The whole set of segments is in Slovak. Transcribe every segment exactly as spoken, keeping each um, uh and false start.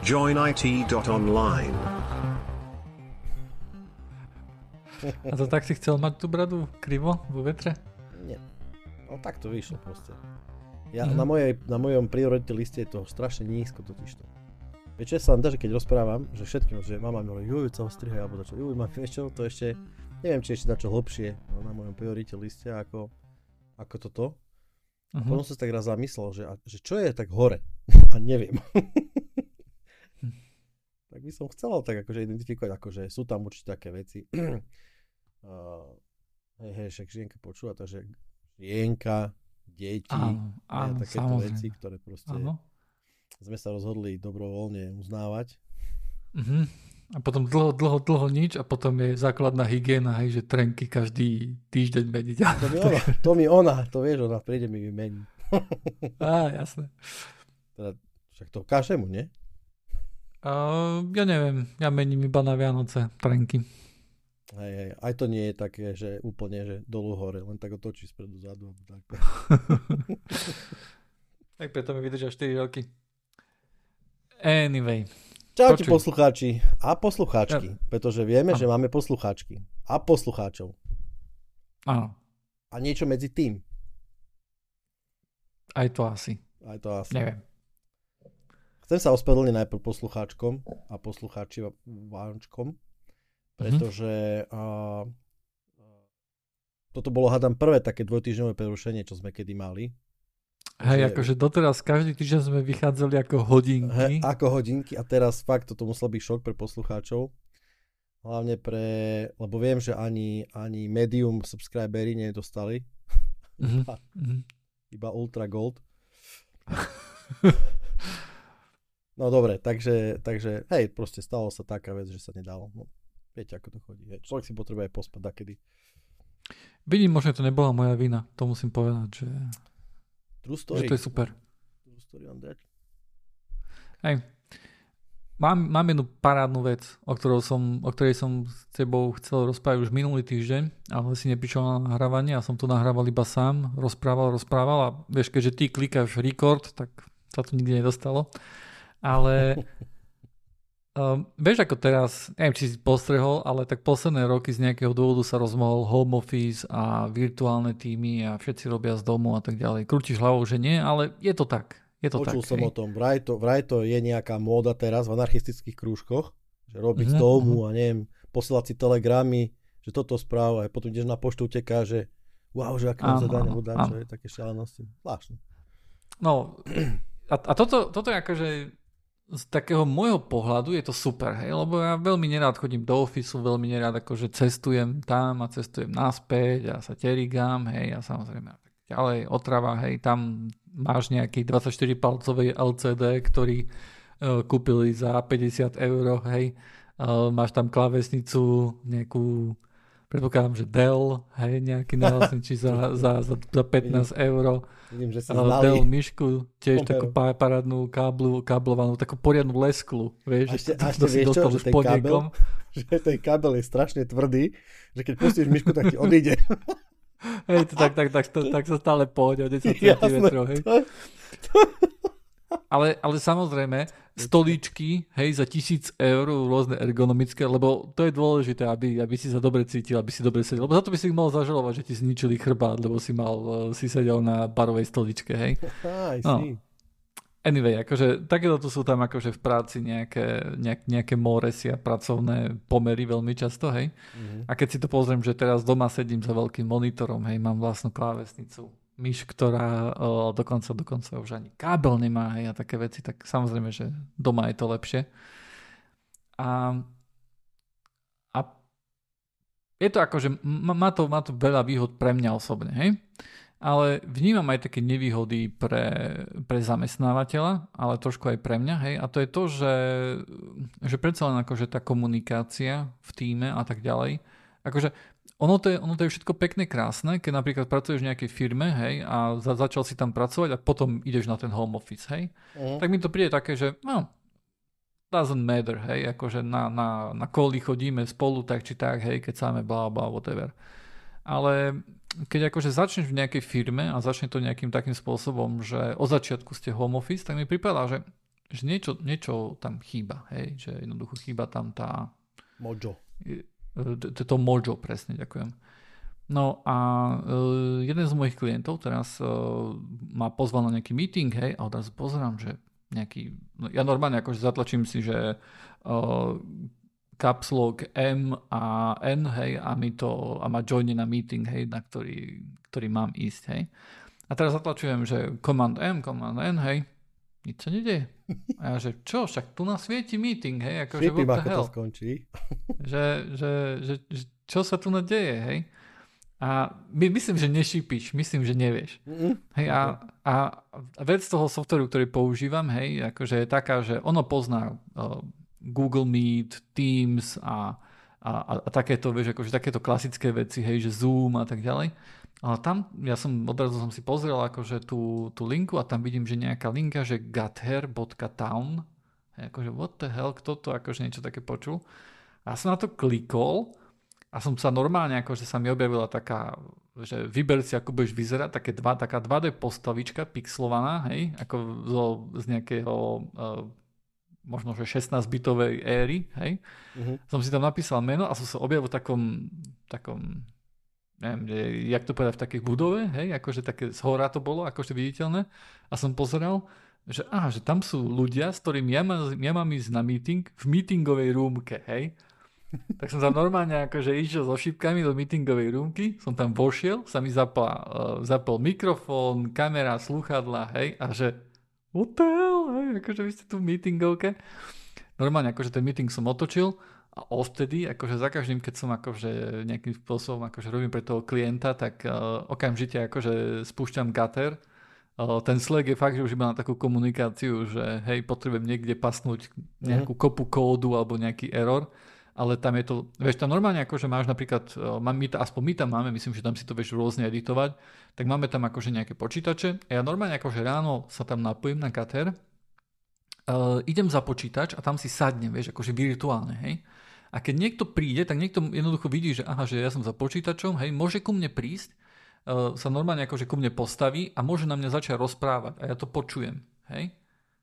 join I T dot online. A to tak si chcel mať tú bradu krivo vo vetre? Nie. No tak to vyšlo proste. Ja Mhm. na, mojej, na mojom priority liste je toho strašne nízko totižto. Vieš čo sa vám dá, že keď rozprávam, že všetkým, že mama mi hovorí, juj, sa ho strihaj, alebo dačo, juj, mám, vieš čo, to ešte, neviem, či ešte dačo hlbšie no, na mojom priority liste, ako, ako toto. A Uh-huh. potom som sa tak raz zamyslel, že, a, že čo je tak hore? A neviem. Tak by som chcel tak akože identifikovať, akože sú tam určite také veci. uh, hej, hej, však Žienka počúva, takže Žienka, deti, Áno, a áno, takéto samozrejme. veci, ktoré proste Áno. sme sa rozhodli dobrovoľne uznávať. Uh-huh. A potom dlho, dlho, dlho nič a potom je základná hygiena, hej, že trenky každý týždeň meniť. To mi ona, to mi ona, to vieš, ona príde mi vymení. Á, jasné. Teda, však to každému, nie? Uh, ja neviem, ja mením iba na Vianoce trenky. Hej, hej, aj to nie je také, že úplne, že dolu hore, len tak otočí spredu zadu. Tak. Tak preto mi vydržia štyri roky. Anyway. Čaute Počuj. poslucháči a poslucháčky, pretože vieme, Áno. že máme poslucháčky a poslucháčov. Áno, A niečo medzi tým. aj to asi. Aj to asi. Neviem. Chcem sa ospravedlniť najprv poslucháčkom a poslucháči váčkom, pretože uh, toto bolo, hádam, prvé také dvojtýždňové prerušenie, čo sme kedy mali. Hej, Že- akože doteraz každý týždeň sme vychádzali ako hodinky. He, ako hodinky a teraz fakt toto musel byť šok pre poslucháčov. Hlavne pre, lebo viem, že ani, ani medium subscribery nedostali, Mhm, iba, mhm. iba Ultra Gold. No dobre, takže, takže hej, proste stalo sa taká vec, že sa nedalo. No, viete, ako to chodí. Hej. Človek si potrebuje aj pospať dakedy. Vidím, možno to nebola moja vina. To musím povedať, že, True že story. to je super. True story on that. Hej. Mám, mám jednu parádnu vec, o, ktorou som, o ktorej som s tebou chcel rozprávať už minulý týždeň, ale si neprišiel na nahrávanie a som to nahrával iba sám, rozprával, rozprával a vieš, keďže ty klikáš record, tak sa to nikdy nedostalo. Ale um, vieš, ako teraz, neviem, či si postrehol, ale tak posledné roky z nejakého dôvodu sa rozmohol home office a virtuálne týmy a všetci robia z domu a tak ďalej. Krútiš hlavou, že nie, ale je to tak. Je to Počul tak, som hej. o tom. Vraj to, vraj to je nejaká móda teraz v anarchistických krúžkoch, že robiť Mhm, z domu a neviem, posielať si telegramy, že toto správa a potom ideš na poštu, uteká, že wow, že aké mám Áno, zadanie, áno, budá, áno. čo je také šialenosti. Zvláštne. No, a, a toto, toto je akože z takého môjho pohľadu je to super, hej, lebo ja veľmi nerád chodím do ofisu, veľmi nerád akože cestujem tam a cestujem naspäť a sa terigám, hej, a samozrejme tak ďalej, otrava, hej, tam máš nejaký dvadsaťštyri palcový el cé dé, ktorý uh, kúpili za päťdesiat eur, hej, uh, máš tam klávesnicu, nejakú, predpokladám, že Dell, hej, nejaký nahlasnič za, za, za, za pätnásť eur. Vidím, že si Uh, znali. Dell myšku, tiež Pomeru. takú pá- parádnu káblu, káblovanú, takú poriadnu lesklu, vieš, A ešte, že a ešte to si vieš čo, dostal že s ten kábel, podniekom. že ten kábel je strašne tvrdý, že keď pustíš myšku, tak ti odíde. Hej, to tak, tak, tak, tak, tak sa stále poď o desať Jasné. centimetrov, hej. Ale, ale samozrejme, stoličky, hej, za tisíc eur, rôzne ergonomické, lebo to je dôležité, aby, aby si sa dobre cítil, aby si dobre sedel. Lebo za to by si ich mohol zažalovať, že ti zničili chrbát, lebo si mal, eh, si sedel na barovej stoličke, hej. Aj, No. si. Anyway, akože takéto tu sú tam akože v práci nejaké, nejak, nejaké móresy a pracovné pomery veľmi často, hej. Mhm. A keď si to pozriem, že teraz doma sedím za veľkým monitorom, hej, mám vlastnú klávesnicu, myš, ktorá o, dokonca, dokonca už ani kábel nemá, hej, a také veci, tak samozrejme, že doma je to lepšie. A, a je to akože, má to, má to veľa výhod pre mňa osobne, hej. Ale vnímam aj také nevýhody pre, pre zamestnávateľa, ale trošku aj pre mňa, hej, a to je to, že, že predsa len akože tá komunikácia v tíme a tak ďalej, akože ono to je, ono to je všetko pekné, krásne, keď napríklad pracuješ v nejakej firme, hej, a za, začal si tam pracovať a potom ideš na ten home office, hej, Mhm. tak mi to príde také, že no, doesn't matter, hej, akože na, na, na koli chodíme spolu tak či tak, hej, keď sáme bla bla whatever. Ale keď akože začneš v nejakej firme a začne to nejakým takým spôsobom, že od začiatku ste home office, tak mi pripadá, že že niečo, niečo tam chýba, hej, že jednoducho chýba tam tá... Mojo. To mojo, presne, ďakujem. No a uh, jeden z mojich klientov teraz uh, ma pozval na nejaký meeting, hej, a odrazu pozerám, že nejaký, no ja normálne akože zatlačím si, že uh, caps lock M a N, hej, a mi to, a ma joine na meeting, hej, na ktorý, ktorý mám ísť, hej. A teraz zatlačujem, že command M, command N, hej, nič sa nedieje. A ja, že čo, však tu nás svieti meeting, hej, akože Šípim, what the ako hell. to skončí. Že, že, že, že čo sa tu nadeje, hej. A my, myslím, že nešípiš, myslím, že nevieš. Mm-hmm. Hej, a, a vec toho softveru, ktorý používam, hej, akože je taká, že ono pozná uh, Google Meet, Teams a, a, a takéto, vieš, akože takéto klasické veci, hej, že Zoom a tak ďalej. Ale tam, ja som odrazu som si pozrel akože tú, tú linku a tam vidím, že nejaká linka, že gather bodka town, hej, akože what the hell, kto to akože niečo také počul. A som na to klikol a som sa normálne, akože sa mi objavila taká, že vyber si, ako budeš vyzerať, také dva, taká dva dé postavička pixelovaná, hej, ako zo, z nejakého uh, možno, že šestnásťbitovej éry, hej. Uh-huh. Som si tam napísal meno a som sa objavil v takom, takom, neviem, jak to povedať, v takej budove, hej, akože také zhora to bolo, akože viditeľné. A som pozeral, že aha, že tam sú ľudia, s ktorými ja, má, ja mám ísť na meeting v meetingovej rúmke, hej. Tak som tam normálne akože išiel so šípkami do meetingovej rúmky, som tam vošiel, sa mi zapal, uh, zapal mikrofón, kamera, slúchadlá, hej, a že what the hell, hej, akože vy ste tu v meetingovke. Normálne akože ten meeting som otočil a odtedy, akože za každým, keď som akože nejakým spôsobom akože robím pre toho klienta, tak uh, okamžite akože spúšťam Gather. Uh, ten Slack je fakt, že už iba na takú komunikáciu, že hej, potrebujem niekde pasnúť nejakú kopu kódu alebo nejaký error. Ale tam je to, vieš, tam normálne akože máš napríklad, my to, aspoň my tam máme, myslím, že tam si to vieš rôzne editovať, tak máme tam akože nejaké počítače a ja normálne akože ráno sa tam napojím na Gather, uh, idem za počítač a tam si sadnem, vieš, akože virtuálne, hej. A keď niekto príde, tak niekto jednoducho vidí, že aha, že ja som za počítačom, hej, môže ku mne prísť, uh, sa normálne akože ku mne postaví a môže na mňa začať rozprávať a ja to počujem, hej.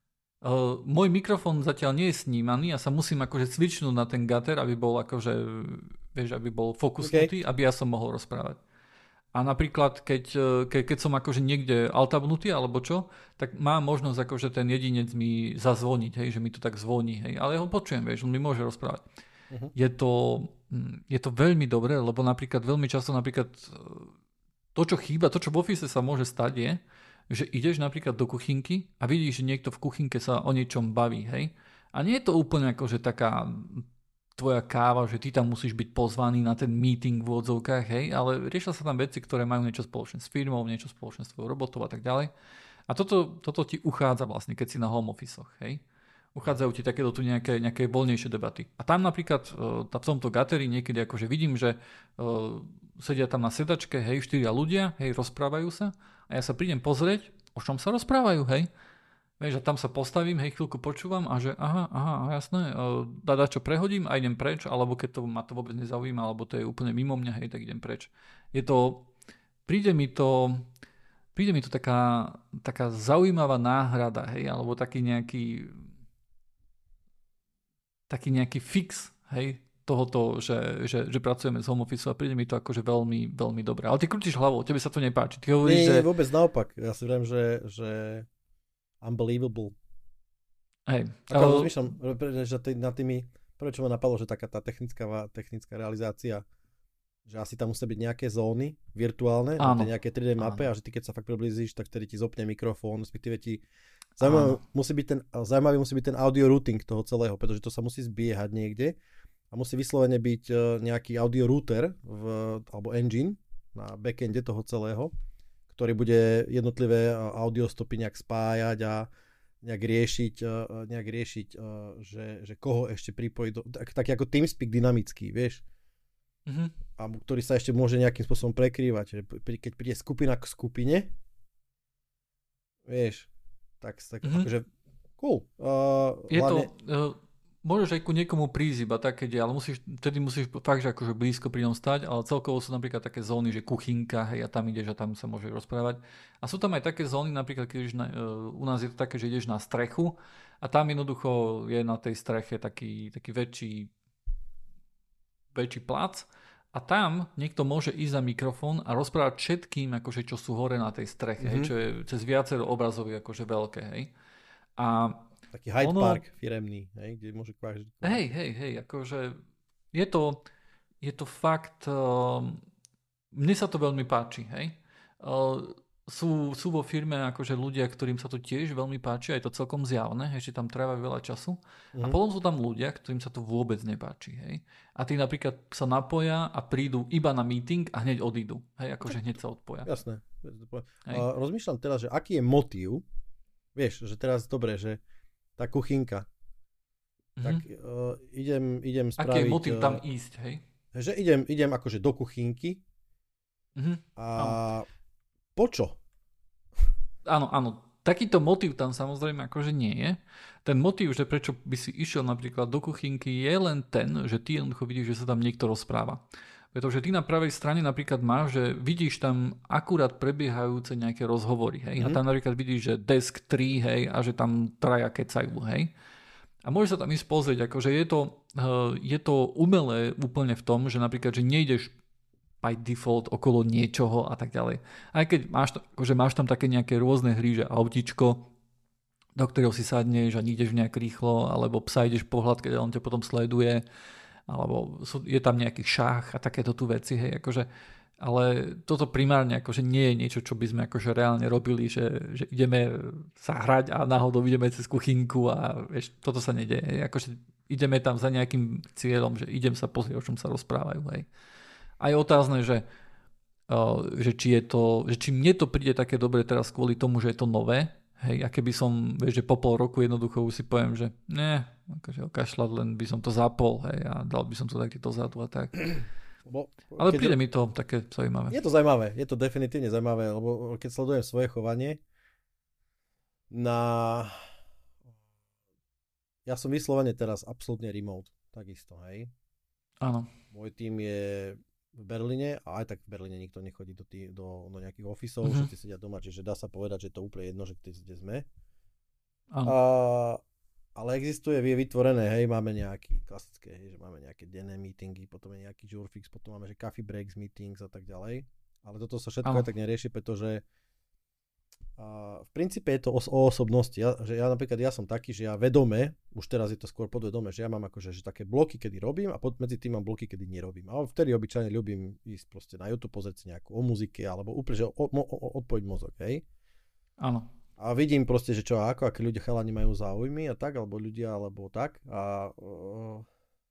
Uh, môj mikrofón zatiaľ nie je snímaný a sa musím akože cvičnúť na ten Gather, aby bol akože, vieš, aby bol fokusnutý, okay, aby ja som mohol rozprávať. A napríklad, keď, ke, keď som akože niekde altabnutý alebo čo, tak mám možnosť akože ten jedinec mi zazvoniť, hej, že mi to tak zvoní, hej, ale ja ho počujem, vieš, on mi môže rozprávať. Uh-huh. Je to, je to veľmi dobré, lebo napríklad veľmi často napríklad to, čo chýba, to, čo v Office sa môže stať je, že ideš napríklad do kuchynky a vidíš, že niekto v kuchynke sa o niečom baví, hej. A nie je to úplne ako, že taká tvoja káva, že ty tam musíš byť pozvaný na ten meeting v odzovkách, hej, ale riešia sa tam veci, ktoré majú niečo spoločné s firmou, niečo spoločné s tvojou robotou a tak ďalej. A toto, toto ti uchádza vlastne, keď si na home office-och, hej. Uchádzajú ti takéto tu nejaké, nejaké voľnejšie debaty. A tam napríklad v tomto Gatheri niekedy akože vidím, že uh, sedia tam na sedačke, hej, štyria ľudia, hej, rozprávajú sa a ja sa prídem pozrieť, o čom sa rozprávajú, hej. Vieš, a tam sa postavím, hej, chvíľku počúvam a že aha, aha, jasné, dada čo prehodím a idem preč, alebo keď to ma to vôbec nezaujíma, alebo to je úplne mimo mňa, hej, tak idem preč. Je to, príde mi to, príde mi to taká, taká zaujímavá náhrada, hej, alebo taký nejaký taký nejaký fix, hej, tohoto, že, že, že pracujeme z home office a príde mi to akože veľmi, veľmi dobré. Ale ty krútiš hlavou, tebe sa to nepáči. Ty hovoríš, nie, že... nie, vôbec naopak. Ja si viem, že, že unbelievable. Hej. Ako Ale... rozmýšľam, že tý, na tými, prvé čo ma napadlo, že taká tá technická, technická realizácia, že asi tam musia byť nejaké zóny virtuálne, na tej nejaké tri dé mape, áno, a že ty keď sa fakt priblížiš, tak vtedy ti zopne mikrofón, respektíve ti zaujímavý musí byť ten, zaujímavý musí byť ten audio routing toho celého, pretože to sa musí zbiehať niekde a musí vyslovene byť nejaký audio router v, alebo engine na backende toho celého, ktorý bude jednotlivé audio stopy nejak spájať a nejak riešiť, nejak riešiť že, že koho ešte pripojiť do, tak, taký ako TeamSpeak dynamický, vieš. Mm-hmm. A ktorý sa ešte môže nejakým spôsobom prekrývať. Keď príde skupina k skupine, vieš, tak, tak mm-hmm. akože cool. Uh, je hlavne... to, uh, môžeš aj ku niekomu prísť iba tak, keď je, ale musíš, vtedy musíš fakt, že akože blízko pri ňom stať, ale celkovo sú napríklad také zóny, že kuchynka, hej, a tam ideš a tam sa môžeš rozprávať. A sú tam aj také zóny, napríklad, keď ideš na, u nás je to také, že ideš na strechu a tam jednoducho je na tej streche taký, taký väčší, väčší plac a tam niekto môže ísť za mikrofón a rozprávať všetkým, akože čo sú hore na tej streche, mm-hmm. hej, čo je cez viacero obrazov akože veľké, hej. A taký Hyde ono... Park firemný, hej, kde môže kvážiť. Hej, hej, hej, akože je to, je to fakt, uh, mne sa to veľmi páči, hej. Uh, sú, sú vo firme akože ľudia, ktorým sa to tiež veľmi páči, a je to celkom zjavné, hej, že tam trávajú veľa času. Mm. A potom sú tam ľudia, ktorým sa to vôbec nepáči, hej. A tí napríklad sa napoja a prídu iba na meeting a hneď odídu, hej, akože hneď sa odpoja. Jasné. Uh, rozmýšľam teraz, že aký je motív, vieš, že teraz dobre, že tá kuchynka. Mm-hmm. Tak uh, idem, idem spraviť... Aký je motív uh, tam ísť, hej? Že idem, idem akože do kuchynky mm-hmm. a áno. Po čo? Áno, áno. Takýto motív tam samozrejme akože nie je. Ten motív, že prečo by si išiel napríklad do kuchynky, je len ten, že ty jednoducho vidíš, že sa tam niekto rozpráva. Pretože ty na pravej strane napríklad máš, že vidíš tam akurát prebiehajúce nejaké rozhovory, hej. Mm-hmm. A tam napríklad vidíš, že desk tri, hej, a že tam traja kecajú, hej. A môžeš sa tam ísť pozrieť, akože je to, je to umelé úplne v tom, že napríklad, že nejdeš by default okolo niečoho a tak ďalej. Aj keď máš, akože máš tam také nejaké rôzne hry, že autičko, do ktorého si sadneš a ideš nejak rýchlo, alebo psa ideš pohľad, keď on ťa potom sleduje, alebo sú, je tam nejaký šach a takéto tu veci, hej, akože, ale toto primárne akože nie je niečo, čo by sme akože reálne robili, že, že ideme sa hrať a náhodou ideme cez kuchynku a vieš, toto sa nedieje, hej, akože ideme tam za nejakým cieľom, že idem sa pozrieť, o čom sa rozprávajú, hej. A je otázne, že, uh, že či je to, že či mne to príde také dobre teraz kvôli tomu, že je to nové, hej, a keby som, vieš, že po pol roku jednoducho už si poviem, že ne, akože okašľať, len by som to zapol, hej, a dal by som to takto dozadu a tak. Lebo, ale príde to, mi to také zaujímavé. Je to zaujímavé, je to definitívne zaujímavé, lebo keď sledujem svoje chovanie, na... Ja som vyslovene teraz absolútne remote, takisto, hej. Áno. Môj tým je v Berlíne a aj tak v Berlíne nikto nechodí do, tý, do, do nejakých ofisov, uh-huh. Všetci sedia doma, čiže dá sa povedať, že je to úplne jedno, že kde sme. A, ale existuje, je vytvorené, hej, máme nejaké klasické, hej, že máme nejaké denné meetingy, potom je nejaký Jurfix, potom máme, že coffee breaks, meetings a tak ďalej. Ale toto sa všetko aj tak nerieši, pretože a v princípe je to o, o osobnosti. Ja, že ja napríklad ja som taký, že ja vedome, už teraz je to skôr podvedome, že ja mám akože že také bloky, kedy robím a pod, medzi tým mám bloky, kedy nerobím. A vtedy obyčajne ľúbim ísť proste na YouTube, pozrieť si nejakú o muzike alebo úplne, že o, o, o, odpojiť mozog, hej? Áno. A vidím proste, že čo a ako, aké ľudia chalani majú záujmy a tak, alebo ľudia, alebo tak. A uh,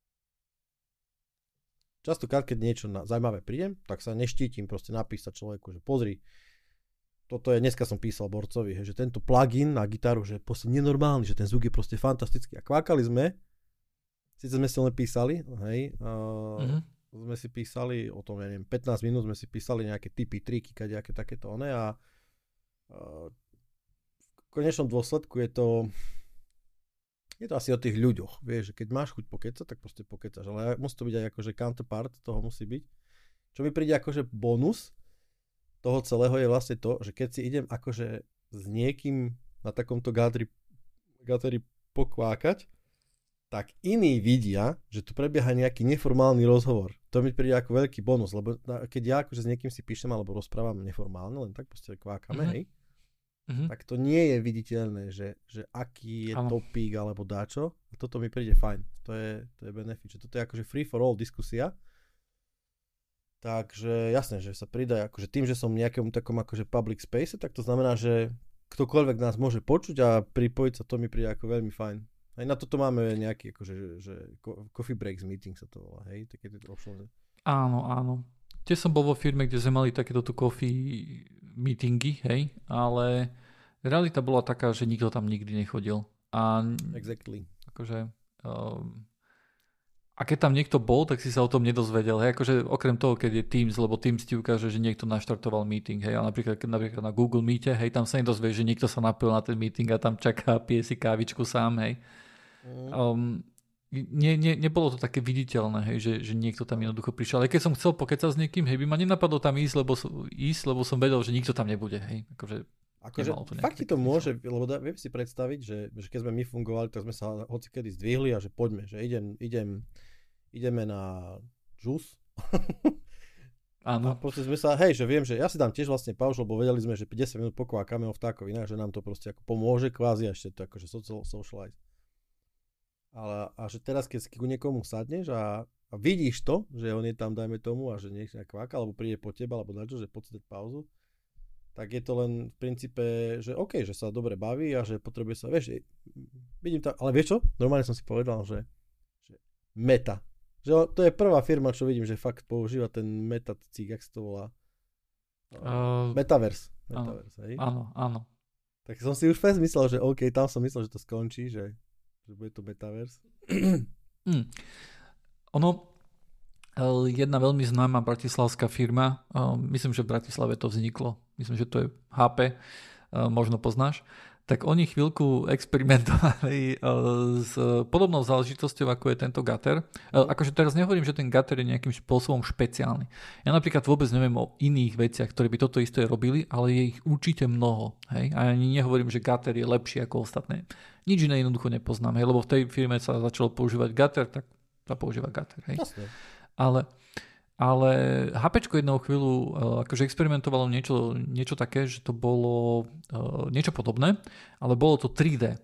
častokrát, keď niečo na, zaujímavé prídem, tak sa neštítim proste napísať človeku, že pozri, toto je, dneska som písal Borcovi, hej, že tento plugin na gitaru, že je proste nenormálny, že ten zvuk je proste fantastický. A kvákali sme, síce sme si len písali, hej, uh, uh-huh. sme si písali o tom, ja neviem, pätnásť minút sme si písali nejaké tipy, triky, kadejaké takéto one a uh, v konečnom dôsledku je to je to asi o tých ľuďoch, vieš, že keď máš chuť pokecať, tak proste pokecaš, ale musí to byť aj akože counterpart, toho musí byť. Čo mi príde akože bonus toho celého je vlastne to, že keď si idem akože s niekým na takomto gátri, gátri pokvákať, tak iní vidia, že tu prebieha nejaký neformálny rozhovor. To mi príde ako veľký bonus, lebo keď ja akože s niekým si píšem alebo rozprávam neformálne, len tak proste kvákame, mm-hmm. hej, mm-hmm. tak to nie je viditeľné, že, že aký je ano. Topík alebo dáčo. A toto mi príde fajn. To je, to je benefit. Že toto je akože free for all diskusia. Takže jasné, že sa pridá, akože tým, že som v nejakom takom akože public space, tak to znamená, že ktokoľvek nás môže počuť a pripojiť sa, to mi príde ako veľmi fajn. Aj na toto máme nejaký akože, že coffee breaks meeting sa to volá, hej, také tieto options. Áno, áno. Tiež som bol vo firme, kde sme mali takéto tu coffee meetingy, hej, ale realita bola taká, že nikto tam nikdy nechodil. A exactly. Akože... Um, A keď tam niekto bol, tak si sa o tom nedozvedel. Hej, akože okrem toho, keď je Teams, lebo Teams ti ukáže, že niekto naštartoval meeting. Hej, a napríklad, napríklad na Google Meete, hej, tam sa nedozvieš, že niekto sa napil na ten meeting a tam čaká, pije si kávičku sám. Hej. Mm. Um, nie, nie, nebolo to také viditeľné, hej, že, že niekto tam jednoducho prišiel. Ale keď som chcel pokecať s niekým, hej, by ma nenapadlo tam ísť, lebo, ísť, lebo som vedel, že nikto tam nebude. Hej. Akože, akože fakt ti to môže, lebo da, viem si predstaviť, že, že keď sme my fungovali, tak sme sa hocikedy zdvihli a že poďme, že idem, idem, ideme na džus. Áno. A proste sme sa, hej, že viem, že ja si dám tiež vlastne pauzu, lebo vedeli sme, že päťdesiat minút pokvákame o vtákov inak, že nám to proste ako pomôže kvázi a ešte to akože social, socialize. Ale, a že teraz, keď ku niekomu sadneš a, a vidíš to, že on je tam, dajme tomu, a že nech sa kváka, alebo príde po teba, alebo dačo, že poď si dať pauzu, tak je to len v princípe, že OK, že sa dobre baví a že potrebuje sa, vieš, vidím tam, ale vieš čo? Normálne som si povedal, že, že meta. Že to je prvá firma, čo vidím, že fakt používa ten meta, cík, jak sa to volá? Uh, Metaverse. Metaverse, hej? Áno, áno. Tak som si už fest myslel, že OK, tam som myslel, že to skončí, že že bude to Metaverse. Hmm. Ono, jedna veľmi známa bratislavská firma, myslím, že v Bratislave to vzniklo, myslím, že to je há pé, možno poznáš, tak oni chvíľku experimentovali s podobnou záležitosťou, ako je tento Gatter. Akože teraz nehovorím, že ten Gatter je nejakým spôsobom špeciálny. Ja napríklad vôbec neviem o iných veciach, ktoré by toto isté robili, ale je ich určite mnoho. Hej? A ani nehovorím, že Gatter je lepší ako ostatné. Nič iné jednoducho nepoznám, hej? Lebo v tej firme sa začalo používať Gatter, tak sa používa Gatter. Hej? Ale Ale HPčko jednou chvíľu uh, akože experimentovalo niečo, niečo také, že to bolo uh, niečo podobné, ale bolo to tri dé.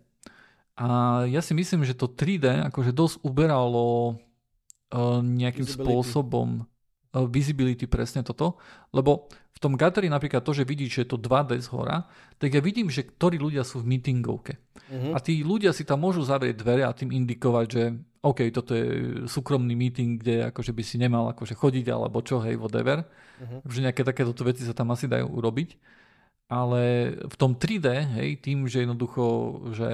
A ja si myslím, že to tri dé akože dosť uberalo uh, nejakým visibility. spôsobom uh, visibility, presne toto, lebo v tom Gatteri napríklad to, že vidíš, že je to dva dé z hora, tak ja vidím, že ktorí ľudia sú v meetingovke. Uh-huh. A tí ľudia si tam môžu zavrieť dvere a tým indikovať, že OK, toto je súkromný meeting, kde akože by si nemal akože chodiť alebo čo, hej, whatever. Uh-huh. Takže nejaké takéto veci sa tam asi dajú urobiť. Ale v tom tri dé, hej, tým, že jednoducho, že,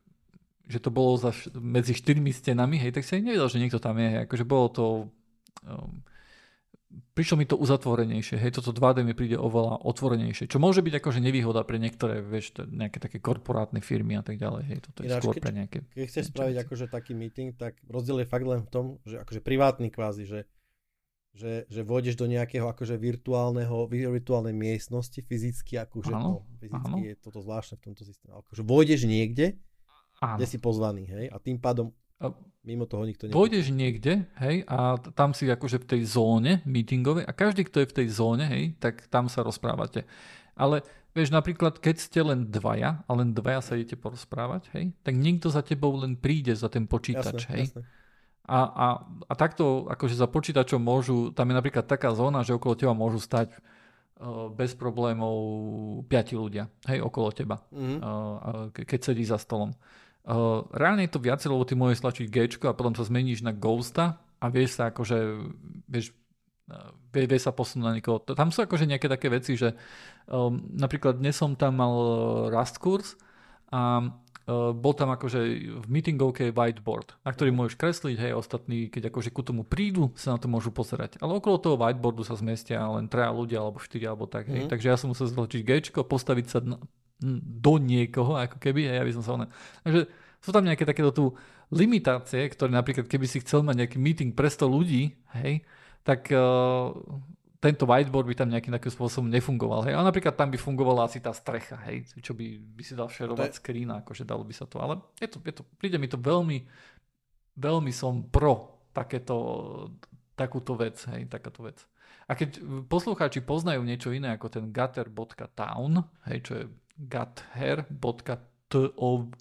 že to bolo za, medzi štyrmi stenami, hej, tak si aj nevedel, že niekto tam je. Hej, akože bolo to... Um, prišlo mi to uzatvorenejšie. Hej, toto dva dé mi príde oveľa otvorenejšie. Čo môže byť akože nevýhoda pre niektoré, vieš, nejaké také korporátne firmy a tak ďalej. Hej, toto je Ináč, skôr keď, pre nejaké... Keď chceš spraviť veci. Akože taký meeting, tak rozdiel je fakt len v tom, že akože privátny kvázi, že, že, že vôjdeš do nejakého akože virtuálneho, virtuálnej miestnosti fyzicky, akože áno, no, fyzicky áno. Je toto zvláštne v tomto systéme. Akože vôjdeš niekde, áno. Kde si pozvaný, hej, a tým pádom mimo toho nikto nepočí. Pôjdeš niekde, hej, a tam si akože v tej zóne meetingovej a každý, kto je v tej zóne, hej, tak tam sa rozprávate. Ale vieš, napríklad, keď ste len dvaja a len dvaja sa idete porozprávať, hej, tak niekto za tebou len príde za ten počítač, jasne, hej. Jasne. A, a, a takto akože za počítačom môžu, tam je napríklad taká zóna, že okolo teba môžu stať uh, bez problémov piati ľudia, hej, okolo teba, mm-hmm. uh, keď sedí za stolom. Uh, reálne je to viacej, lebo ty môžeš stlačiť Gčko a potom sa zmeníš na Ghosta a vieš sa akože vieš, vie, vie sa posunúť na niekoho. Tam sú akože nejaké také veci, že um, napríklad dnes som tam mal Rust kurz a uh, bol tam akože v meetingovke whiteboard, na ktorý môžeš kresliť, hej, ostatní, keď akože ku tomu prídu, sa na to môžu pozerať. Ale okolo toho whiteboardu sa zmestia len traja ľudia, alebo štyri, alebo tak. Hej. Mm. Takže ja som musel stlačiť Gčko, postaviť sa na do niekoho, ako keby, hej, aby som sa... One... Takže sú tam nejaké takéto tu limitácie, ktoré napríklad, keby si chcel mať nejaký meeting pre sto ľudí, hej, tak uh, tento whiteboard by tam nejakým takým spôsobom nefungoval, hej. Ale napríklad tam by fungovala asi tá strecha, hej, čo by, by si dal šerovať je... screen, akože dalo by sa to, ale je to, je to, príde mi to veľmi, veľmi som pro takéto, takúto vec, hej, takáto vec. A keď poslucháči poznajú niečo iné ako ten gatter bodka town, hej, čo je gatter bodka town,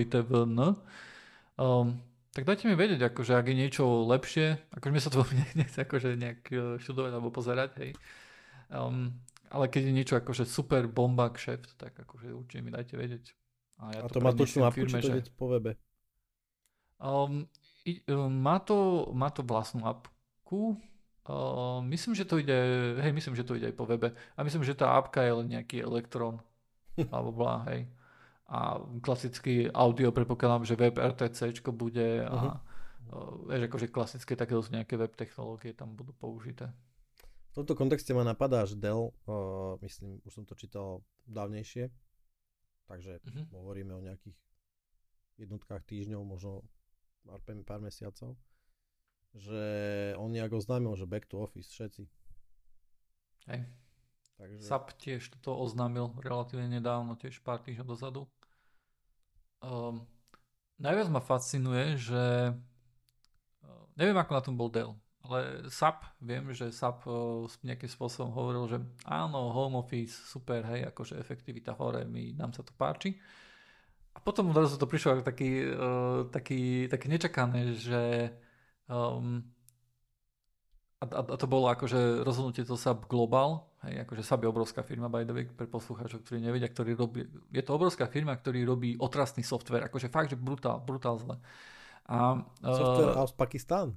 um, tak dajte mi vedieť, akože ak je niečo lepšie, akože mi sa to nechce akože nejak študovať alebo pozerať, hej. Um, ale keď je niečo akože super bomba kšeft, tak akože určite mi dajte vedieť. A, ja a to, to má točnú apku, či to ide po webe? Um, i, um, má, to, má to vlastnú apku. Uh, myslím, že to ide, hej, myslím, že to ide aj po webe. A myslím, že tá apka je len nejaký elektrón. alebo blá, hej. A klasický audio, predpokladám, že web er té céčko bude a uh-huh. uh, vieš, akože klasické takéto nejaké web technológie tam budú použité. V tomto kontexte ma napadá, že Dell, uh, myslím, už som to čítal dávnejšie, takže uh-huh. hovoríme o nejakých jednotkách týždňov, možno pár, pár mesiacov, že on nejak oznámil, že back to office všetci. Hej. Takže... es á pé tiež toto oznámil relatívne nedávno, tiež pár týždňov dozadu. Um, najviac ma fascinuje, že uh, neviem, ako na tom bol Dell, ale es á pé, viem, že es á pé uh, nejakým spôsobom hovoril, že áno, home office, super, hej, akože efektivita hore, my, nám sa to páči. A potom odrazu to prišlo ako taký, uh, taký, také nečakané, že um, a, a, a to bolo akože rozhodnutie to es á pé Global, hej, akože es á pé je obrovská firma, by the way, pre poslucháčov, ktorí nevedia, ktorý robí, je to obrovská firma, ktorý robí otrasný software, akože fakt, že brutál, brutál zle. A, software uh, aus Pakistan?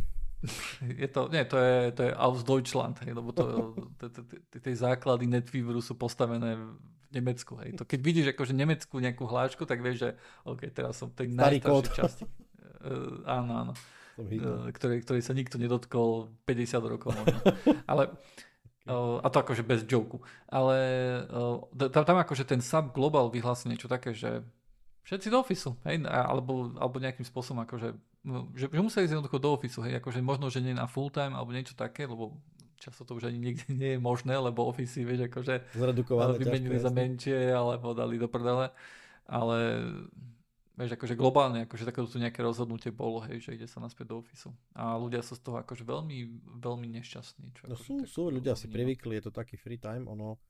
Je to, nie, to je, to je aus Deutschland, hej, lebo to, tie základy NetWeaveru sú postavené v Nemecku. Hej. To keď vidíš akože nemeckú nejakú hlášku, tak vieš, že OK, teraz som v tej najstaršej časti. Uh, áno, áno. Uh, ktorý, ktorý sa nikto nedotkol päťdesiat rokov. Ale, uh, a to akože bez joku. Ale uh, tam, tam akože ten es á pé Global vyhlásil niečo také, že všetci do ofisu, hej, alebo, alebo nejakým spôsobom akože, že, že museli ísť jednoducho do ofisu, hej, akože možno, že nie na full time, alebo niečo také, lebo často to už ani niekde nie je možné, lebo ofisy, vieš, akože vymenili za menšie, alebo dali do prdele, ale vieš, akože globálne, akože takéto tu nejaké rozhodnutie bolo, hej, že ide sa naspäť do ofisu. A ľudia sú z toho akože veľmi, veľmi nešťastní. Čo no akože sú, tak, sú, ľudia si privykli, je to taký free time, ono,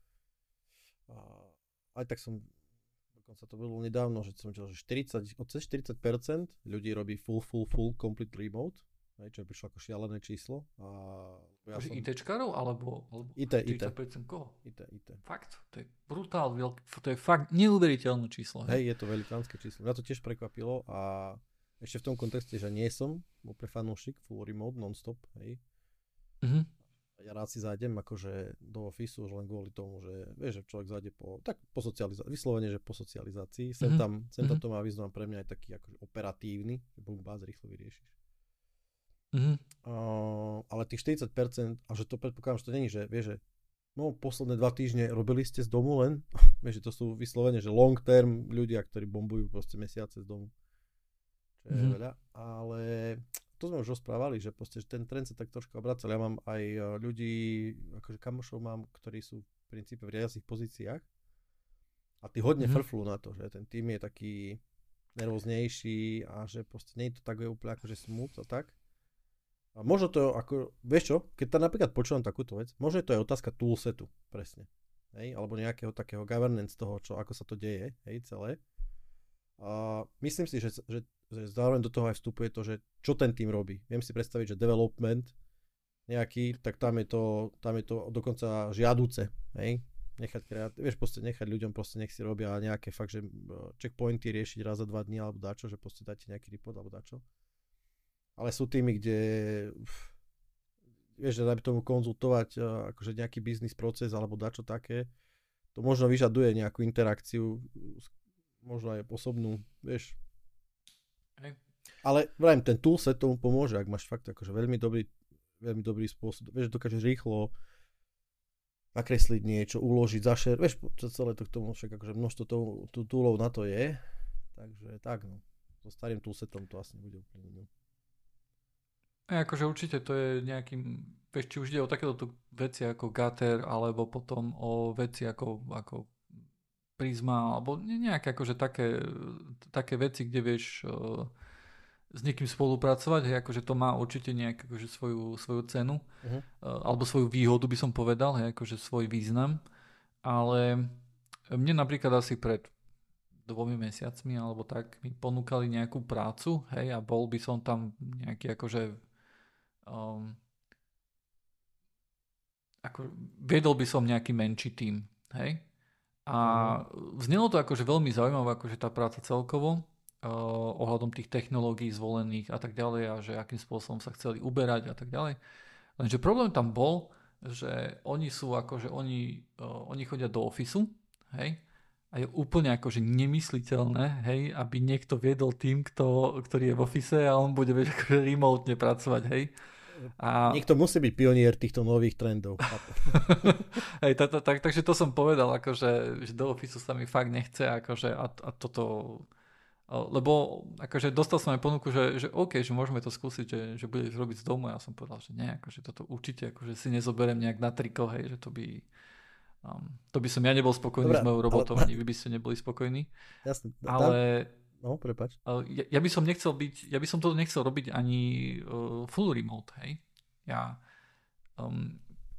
a, aj tak som, dokonca to bolo nedávno, že som čel, že štyridsať, od cez štyridsať percent ľudí robí full, full, full, complete remote, hej, čo prišlo ako šialené číslo. A ja som... ITčkarov, alebo, alebo IT, štyridsať percent IT. koho? IT, IT. Fakt, to je brutál, to je fakt neuveriteľné číslo. Hej, je to velikánske číslo. Mňa to tiež prekvapilo a ešte v tom kontexte, že nie som úplne fanúšik full remote, non-stop, hej. Mhm. Ja rád si zájdem akože do ofisu už len kvôli tomu, že vieš, že človek zájde po, tak po socializácii, vyslovene, že po socializácii. Sem mm-hmm. tam, sem tam to má význam pre mňa aj taký akože operatívny, že bum, bás, rýchlo vyriešiš. Mm-hmm. Uh, ale tých štyridsať percent, a že to predpokladám, že to není, že vieš, že no posledné dva týždne robili ste z domu len, vieš, že to sú vyslovene, že long term ľudia, ktorí bombujú proste mesiace z domu. Čo je mm-hmm. veľa, ale to sme už rozprávali, že, proste, že ten trend sa tak trošku obracal. Ja mám aj ľudí, akože kamošov mám, ktorí sú v princípe v riadiacich pozíciách a tí hodne mm-hmm. frflú na to, že ten tým je taký nervóznejší a že proste nie je to tak úplne akože smooth a tak. A možno to ako, vieš čo, keď tam napríklad počúvam takúto vec, možno je to aj otázka toolsetu, presne. Hej, alebo nejakého takého governance toho, čo, ako sa to deje, hej, celé. A myslím si, že, že, že zároveň do toho aj vstupuje to, že čo ten tým robí. Viem si predstaviť, že development nejaký, tak tam je to, tam je to dokonca žiaduce, hej. Nechať kreat- vieš, proste nechať ľuďom, proste nech si robia nejaké fakt, že checkpointy riešiť raz za dva dní alebo dačo, že proste dáte nejaký report alebo dačo. Ale sú týmy, kde vieš, že dajme tomu konzultovať akože nejaký biznis proces alebo dačo také, to možno vyžaduje nejakú interakciu, možno aj osobnú, vieš. Hej. Ale vrajím, ten toolset tomu pomôže, ak máš fakt akože veľmi dobrý, veľmi dobrý spôsob, vieš, dokážeš rýchlo nakresliť niečo, uložiť, zašer, vieš, celé to k tomu, však akože množstvo toolov na to je, takže tak, no. So starým toolsetom to asi nebude úplne. A akože určite to je nejakým, vieš, či už ide o takéto veci ako Gatter, alebo potom o veci ako, ako Prisma, alebo nejaké akože také, také veci, kde vieš uh, s niekým spolupracovať, hej, akože to má určite nejakú akože svoju, svoju cenu, uh-huh. uh, alebo svoju výhodu by som povedal, hej, akože svoj význam, ale mne napríklad asi pred dvomi mesiacmi, alebo tak, mi ponúkali nejakú prácu, hej, a bol by som tam nejaký akože um, ako, viedol by som nejaký menší tím, hej. A vznelo to akože veľmi zaujímavé, akože tá práca celkovo, uh, ohľadom tých technológií zvolených a tak ďalej a že akým spôsobom sa chceli uberať a tak ďalej. Lenže problém tam bol, že oni sú akože, oni, uh, oni chodia do ofisu, hej, a je úplne akože nemysliteľné, hej, aby niekto viedol tým, kto, ktorý je v office a on bude vieš, akože remotne pracovať, hej. A... Niekto musí byť pionier týchto nových trendov. Hej, tak, tak, takže to som povedal, akože, že do ofisu sa mi fakt nechce, akože, a, a toto lebo akože dostal som aj ponuku, že, že OK, že môžeme to skúsiť, že, že budeš robiť z domu. Ja som povedal, že nie, akože toto určite akože si nezoberiem nejak na triko, hej, že to by um, to by som ja nebol spokojný Dobre, s mojou robotou, ale- ani vy by ste neboli spokojní. Jasne, tam, Ale no, prepáč. uh, ja, ja by som nechcel byť, ja by som to nechcel robiť ani uh, full remote, hej. Ja um,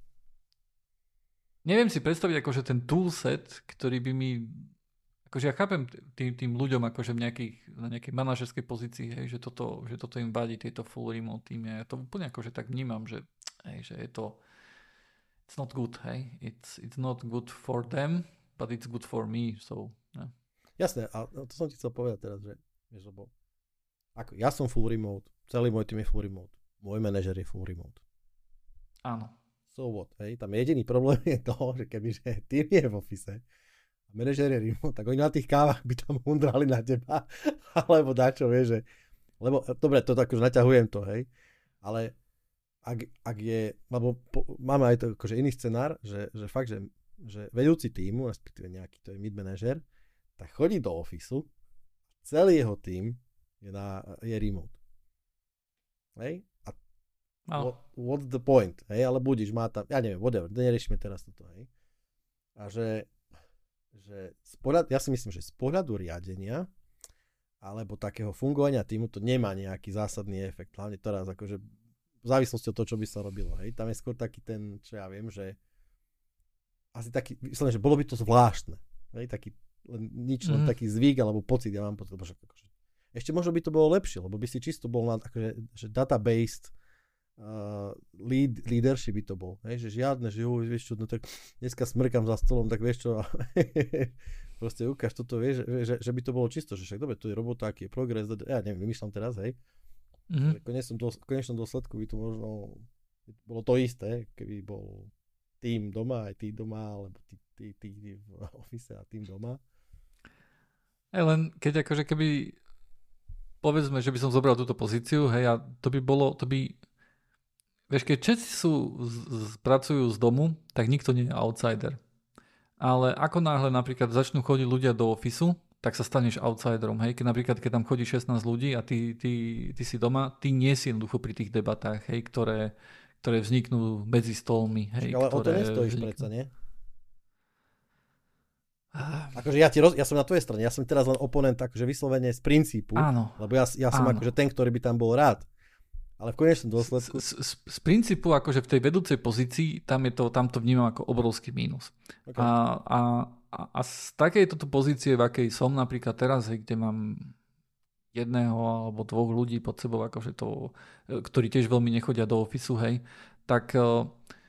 neviem si predstaviť akože ten toolset, ktorý by mi akože ja chápem tým, tým ľuďom akože v nejakých, na nejakej manažerskej pozícii, hej, že toto, že toto im vadí, tieto full remote týmy. Ja to úplne akože tak vnímam, že, hej, že je to it's not good, hej. It's, it's not good for them, but it's good for me, so, yeah. Jasné, a to som ti chcel povedať teraz, že vieš, lebo ako, ja som full remote, celý môj tým je full remote, môj manažer je full remote. Áno. So what, hej, tam jediný problém je to, že kebyže tým je v office a manažer je remote, tak oni na tých kávach by tam hundrali na teba, alebo dačo, vieš, že, lebo, dobre, to tak už naťahujem to, hej, ale ak, ak je, lebo po, máme aj to akože iný scenár, že, že fakt, že, že vedúci týmu, respektíve nejaký, to je mid-manažer, tak chodí do ofisu, celý jeho tým je, na, je remote. Hej? A No. what, what's the point? Hej? Ale budíš, má tam, ja neviem, whatever, neriešime teraz toto, hej? A že, že z pohľadu, ja si myslím, že z pohľadu riadenia alebo takého fungovania týmu to nemá nejaký zásadný efekt. Hlavne teraz, akože v závislosti od toho, čo by sa robilo, hej? Tam je skôr taký ten, čo ja viem, že asi taký, myslím, že bolo by to zvláštne, hej? Taký len nič, len Mhm. taký zvyk alebo pocit, ja mám pocit, lebo že akože, ešte možno by to bolo lepšie, lebo by si čisto bol na akože, že data-based uh, lead, leadership by to bol, hej? Že žiadne, že jo, vieš čo, no tak dneska smrkam za stolom, tak vieš čo, proste ukáž toto, vieš, že, že by to bolo čisto, že však dobre, to je robota, aký je progres, ja neviem, vymýšľam teraz, hej, Mhm. v konečnom, dôs- v konečnom dôsledku by to možno bolo to isté, keby bol tým doma, aj ty doma, alebo ty, ty, ty, ty v office a tým doma. Aj len keď akože keby povedzme, že by som zobral túto pozíciu, hej, a to by bolo, to by vieš, keď všetci sú, z, z, pracujú z domu, tak nikto nie je outsider. Ale ako náhle napríklad začnú chodiť ľudia do ofisu, tak sa staneš outsiderom, hej, keď napríklad, keď tam chodí šestnásť ľudí a ty, ty, ty si doma, ty nie si jednoducho pri tých debatách, hej, ktoré, ktoré vzniknú medzi stolmi, hej, Ale o to ktoré nestojíš vzniknú. predsa, nie? Ah, Akože ja, ti roz, ja som na tvojej strane, ja som teraz len oponent akože vyslovene z princípu, Áno. lebo ja, ja som Áno. akože ten, ktorý by tam bol rád. Ale v konečnom Z, dôsledku... z, z, z princípu, akože v tej vedúcej pozícii, tam, je to, tam to vnímam ako obrovský mínus. Okay. A, a, a, a z takejto pozície, v akej som napríklad teraz, hej, kde mám jedného alebo dvoch ľudí pod sebou, akože to, ktorí tiež veľmi nechodia do ofisu, hej, tak uh,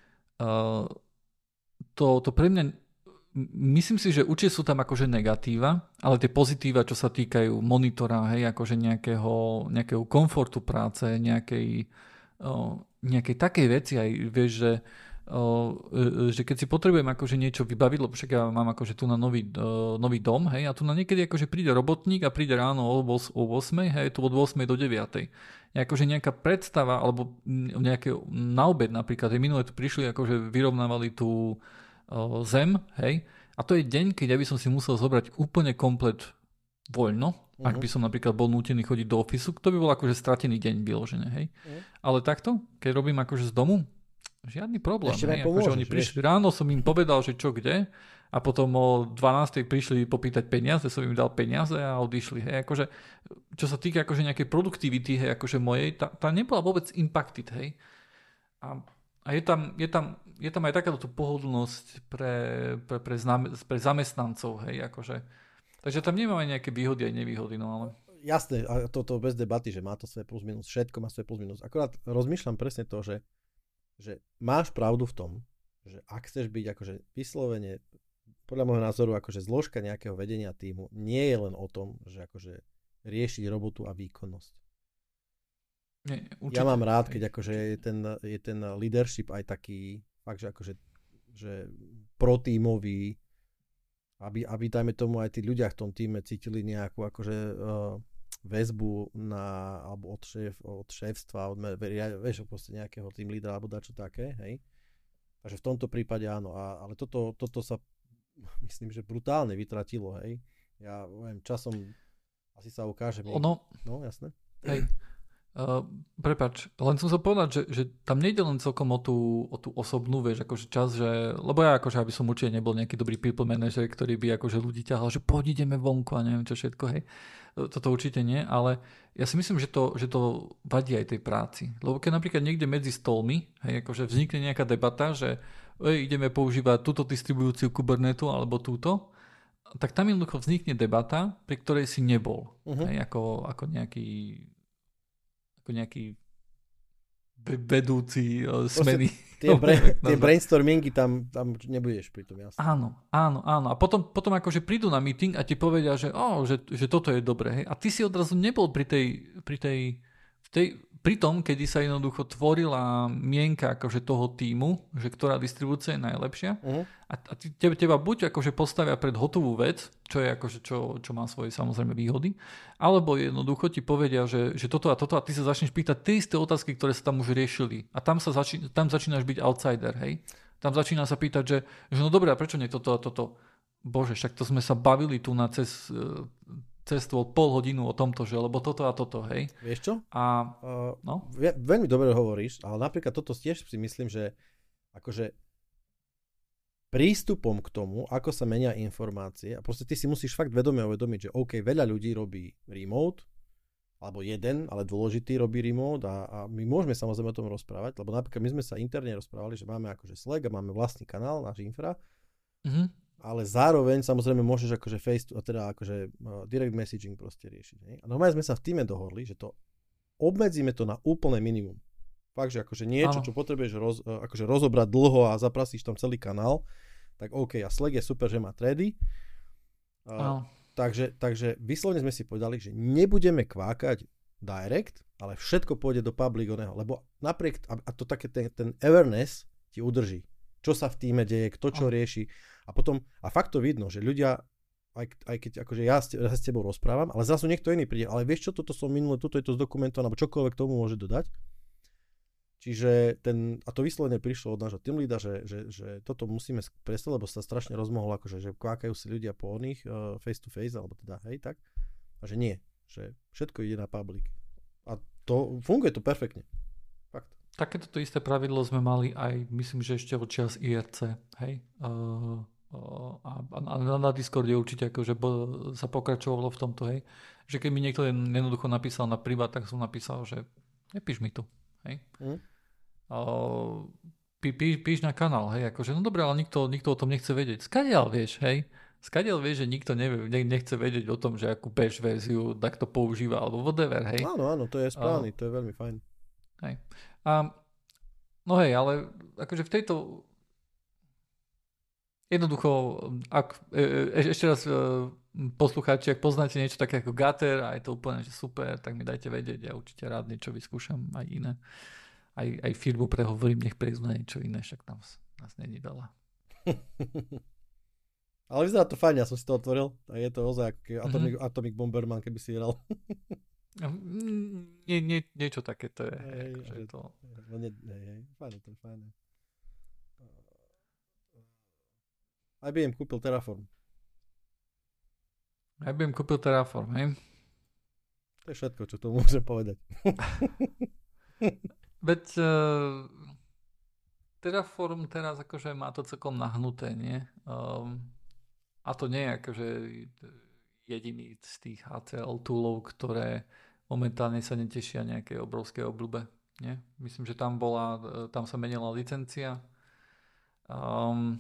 uh, to, to pre mňa, myslím si, že určite sú tam akože negatíva, ale tie pozitíva, čo sa týkajú monitora, hej, akože nejakého, nejakého komfortu práce, nejakej, uh, nejakej takej veci, aj vieš, že Uh, že keď si potrebujem akože niečo vybaviť, lebo však ja mám akože tu na nový, uh, nový dom, hej, a tu na niekedy akože príde robotník a príde ráno o ôsmej, hej, tu od ôsmej do deviatej. Akože nejaká predstava, alebo nejaké na obed napríklad, hej, minulé tu prišli, akože vyrovnávali tú uh, zem, hej, a to je deň, keď ja by som si musel zobrať úplne komplet voľno, uh-huh. ak by som napríklad bol nútený chodiť do ofisu, to by bol akože stratený deň vyložené, hej. Uh-huh. Ale takto, keď robím akože z domu, žiadny problém. Ešte hej, pomôžeš, akože oni prišli ráno, som im povedal, že čo kde a potom o dvanástej prišli popýtať peniaze, som im dal peniaze a odišli. Hej, akože, čo sa týka akože nejakej produktivity, hej, akože mojej, tá, tá nebola vôbec impacted, hej. A, a je, tam, je, tam, je tam aj takáto pohodlnosť pre, pre, pre, znam, pre zamestnancov, hej, akože. Takže tam nemáme nejaké výhody aj nevýhody, no ale... Jasné, a toto bez debaty, že má to svoje plus minus, všetko má svoje plus minus. Akorát rozmýšľam presne to, že že máš pravdu v tom, že ak chceš byť akože vyslovene, podľa môjho názoru, akože zložka nejakého vedenia týmu nie je len o tom, že akože riešiť robotu a výkonnosť. Nie, určite, ja mám rád, keď hej, akože je ten, je ten leadership aj taký, fakt, že akože že protímový, aby, aby dajme tomu aj tí ľudia v tom týme cítili nejakú akože uh, väzbu na, alebo od, šéf, od šéfstva, od vieš, proste nejakého tým lídra, alebo dačo také, hej. Takže v tomto prípade áno, a, ale toto, toto sa myslím, že brutálne vytratilo, hej. Ja viem, časom, a Asi sa ukáže. Mi... Ono, no, jasné. Hej, uh, prepáč, len som sa povedať, že, že tam nejde len celkom o tú, o tú osobnú, vieš, akože čas, že, lebo ja akože, aby som určite nebol nejaký dobrý people manager, ktorý by akože ľudí ťahal, že poď ideme vonku a neviem čo všetko, hej. Toto určite nie, ale ja si myslím, že to, že to vadí aj tej práci. Lebo keď napríklad niekde medzi stolmi, hej, akože vznikne nejaká debata, že ej, ideme používať túto distribúciu Kubernetu alebo túto, tak tam jednoducho vznikne debata, pri ktorej si nebol. Uh-huh. Hej, ako, ako nejaký ako nejaký vedúci uh, smeny. Tie, bre- tie brainstormingy tam, tam nebudeš pri tom, jasne. Áno, áno, áno. A potom, potom akože prídu na meeting a ti povedia, že, oh, že, že toto je dobré. Hej. A ty si odrazu nebol pri tej, pri tej, v tej pri tom, kedy sa jednoducho tvorila mienka akože toho tímu, že ktorá distribúcia je najlepšia uh-huh. a, a teba, teba buď akože postavia pred hotovú vec, čo je akože čo, čo má svoje samozrejme výhody, alebo jednoducho ti povedia, že, že toto a toto a ty sa začneš pýtať tie isté otázky, ktoré sa tam už riešili a tam, sa začí, tam začínaš byť outsider, hej? Tam začína sa pýtať, že, že no dobré, a prečo nie toto a toto? Bože, však to sme sa bavili tu na cez... cestu pol hodinu o tomto, že lebo toto a toto, hej. Vieš čo? A, uh, no? Ve- veľmi dobre hovoríš, ale napríklad toto tiež si myslím, že akože prístupom k tomu, ako sa menia informácie a proste ty si musíš fakt vedome uvedomiť, že OK, veľa ľudí robí remote, alebo jeden, ale dôležitý robí remote a, a my môžeme samozrejme o tom rozprávať, lebo napríklad my sme sa interne rozprávali, že máme akože Slack a máme vlastný kanál, náš infra, mm-hmm. ale zároveň samozrejme môžeš akože face, teda akože uh, direct messaging proste riešiť. Ne? A normálne sme sa v týme dohodli, že to obmedzíme to na úplné minimum. Fakt, že akože niečo, ano. Čo potrebuješ roz, uh, akože rozobrať dlho a zaprasíš tam celý kanál, tak OK, a Slack je super, že má thready. Uh, takže, takže vyslovene sme si povedali, že nebudeme kvákať direct, ale všetko pôjde do public oného, lebo napriek, a, a to také ten, ten awareness ti udrží. Čo sa v týme deje, kto čo rieši. A potom, a fakt to vidno, že ľudia, aj, aj keď akože ja, ja s tebou rozprávam, ale zrazu niekto iný príde, ale vieš čo, toto som minulé, toto je to zdokumentované, alebo čokoľvek tomu môže dodať. Čiže ten, a to vyslovene prišlo od nášho team leada, že, že, že toto musíme prestať, lebo sa strašne rozmohlo, akože, že kvákajú si ľudia po oných uh, face to face, alebo teda hej, tak. A že nie, že všetko ide na public. A to, funguje to perfektne. Fakt. Takéto to isté pravidlo sme mali aj, myslím, že ešte od čias í er cé, hej. Uh, uh, a, a na Discorde určite akože sa pokračovalo v tomto, hej. Že keď mi niekto jednoducho napísal na privát, tak som napísal, že nepíš mi tu, hej. Mm. Uh, pí, pí, píš na kanál, hej, akože, no dobré, ale nikto, nikto o tom nechce vedieť. Skadiaľ vieš, hej. Skadiaľ vieš, že nikto nevie, nechce vedieť o tom, že akú bash verziu takto používa, alebo whatever, hej. Áno, áno, to je správny, uh, to je veľmi fajn. Hej. A, no hej, ale akože v tejto jednoducho, ak e, ešte raz e, poslucháči, ak poznáte niečo také ako Gutter a je to úplne že super, tak mi dajte vedieť, ja určite rád niečo vyskúšam aj iné. Aj, aj firmu prehovorím, nech prejsť na niečo iné, však tam nás není veľa. Ale vyzerá to fajn, ja som si to otvoril. A je to ozaj ako Atomic, mm-hmm. Atomic Bomberman, keby si hral. nie, nie, niečo také to je. Hej, akože hej, to... no, nie, hej, hej, fajné, to je fajné. í bí em kúpil Terraform. í bí em kúpil Terraform, hej? To je všetko, čo to môžem povedať. Veď uh, Terraform teraz akože má to celkom nahnuté, nie? Um, a to nie je akože jediný z tých há cé el toolov, ktoré momentálne sa netešia nejakej obrovskej obľúbe, nie? Myslím, že tam bola, tam sa menila licencia um,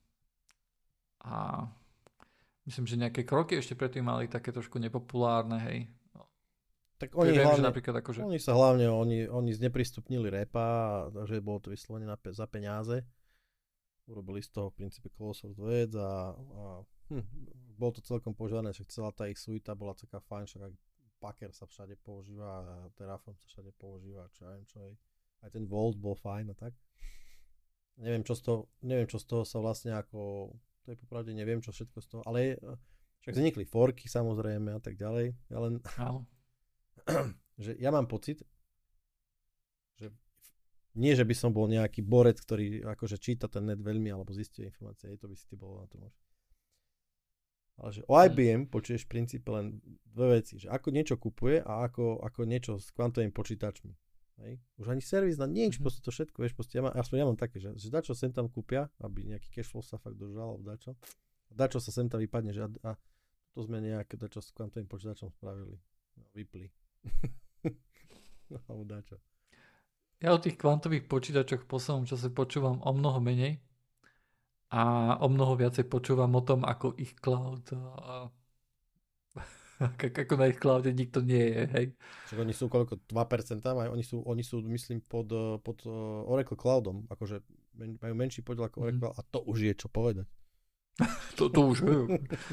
a myslím, že nejaké kroky ešte predtým mali také trošku nepopulárne, hej. Tak oni, viem, hlavne, akože... oni sa hlavne, oni, oni zneprístupnili repa, takže bolo to vyslovene na, za peniaze. Urobili z toho v princípe close source vec a, a hm, bolo to celkom používané, že celá tá ich suita bola taká fajn, však aj Packer sa všade používa a Terraform sa všade používa, čo ja viem čo aj, aj ten Vault bol fajn a tak. Neviem čo z toho, neviem čo z toho sa vlastne ako, to je popravde, neviem čo všetko z toho, ale však vznikli forky samozrejme a tak ďalej, ja len... Áno. že ja mám pocit, že nie, že by som bol nejaký borec, ktorý akože číta ten net veľmi alebo zistí informácie, to by si ty bolo na to možno. Ale že o í bí em počuješ v princípe len dve veci, že ako niečo kupuje a ako, ako niečo s kvantovými počítačmi. Hej? Už ani servis na nič, mm-hmm. proste to všetko, vieš, proste ja, má, aspoň ja mám také, že, že dačo sem tam kúpia, aby nejaký cashflow sa fakt dožal, alebo dačo. Dačo sa sem tam vypadne, že a, a to sme nejaké dačo s kvantovým počítačom spravili. No, vypli. No, alebo dačo. Ja o tých kvantových počítačoch v poslednom čase počúvam o mnoho menej a o mnoho viacej počúvam o tom, ako ich cloud a ako na ich cloude nikto nie je, hej. Čiže oni sú koľko? dva percentá? Oni sú, oni sú myslím, pod, pod Oracle Cloudom. Akože majú menší podiel ako Oracle mm. a to už je čo povedať. to, to už je.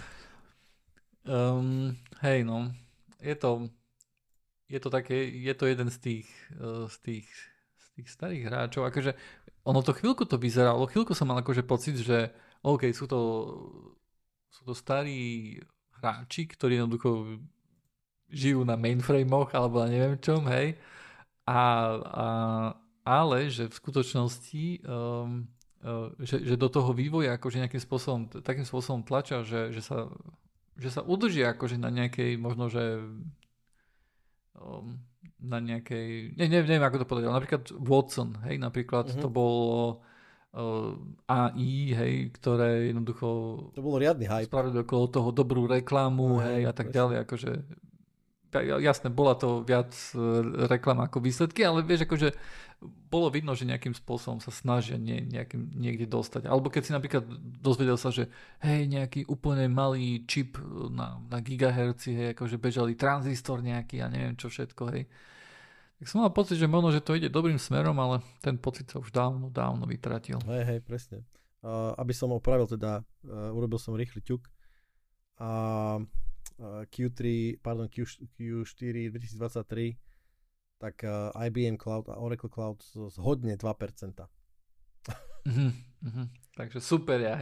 um, hej, no. Je to je to také, je to jeden z tých z tých, z tých starých hráčov. Akože ono to chvíľku to vyzeralo, chvíľku som mal akože pocit, že OK, sú to sú to starí hráči, ktorí jednoducho žijú na mainframoch alebo na neviem čom, hej. A, a, ale že v skutočnosti um, uh, že, že do toho vývoja akože nejakým spôsobom, takým spôsobom tlačia, že, že, sa, že sa udržia akože na nejakej možno, že um, na nejakej, ne, neviem ako to povedať, ale napríklad Watson, hej, napríklad uh-huh. to bolo Uh, á í, hej, ktoré jednoducho to bolo riadny hype. Spravili okolo toho dobrú reklamu, no, hej, a tak presne. Ďalej, akože jasné, bola to viac reklama ako výsledky, ale vieš, akože bolo vidno, že nejakým spôsobom sa snažia nie, nejakým, niekde dostať. Alebo keď si napríklad dozvedel sa, že hej, nejaký úplne malý čip na, na gigaherci, hej, akože bežali tranzistor nejaký a neviem čo všetko, hej. Tak som mal pocit, že možno, že to ide dobrým smerom, ale ten pocit sa už dávno, dávno vytratil. Hej, hej, presne. Uh, aby som opravil teda, uh, urobil som rýchly ťuk. A uh, kjú tri, pardon, Q, kjú štyri dvetisícdvadsaťtri, tak uh, í bí em Cloud a Oracle Cloud zhodne dva percentá. Uh-huh, uh-huh. Takže super, ja.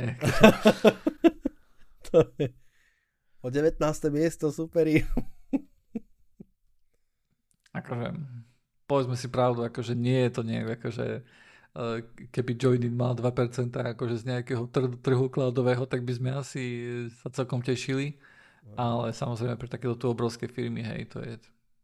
To je o devätnáste miesto, superi. Akože, povedzme si pravdu, akože nie je to nejak, akože keby Joinin mal dva percentá akože z nejakého tr- trhu cloudového, tak by sme asi sa celkom tešili, ale samozrejme pre takéto tu obrovské firmy, hej, to je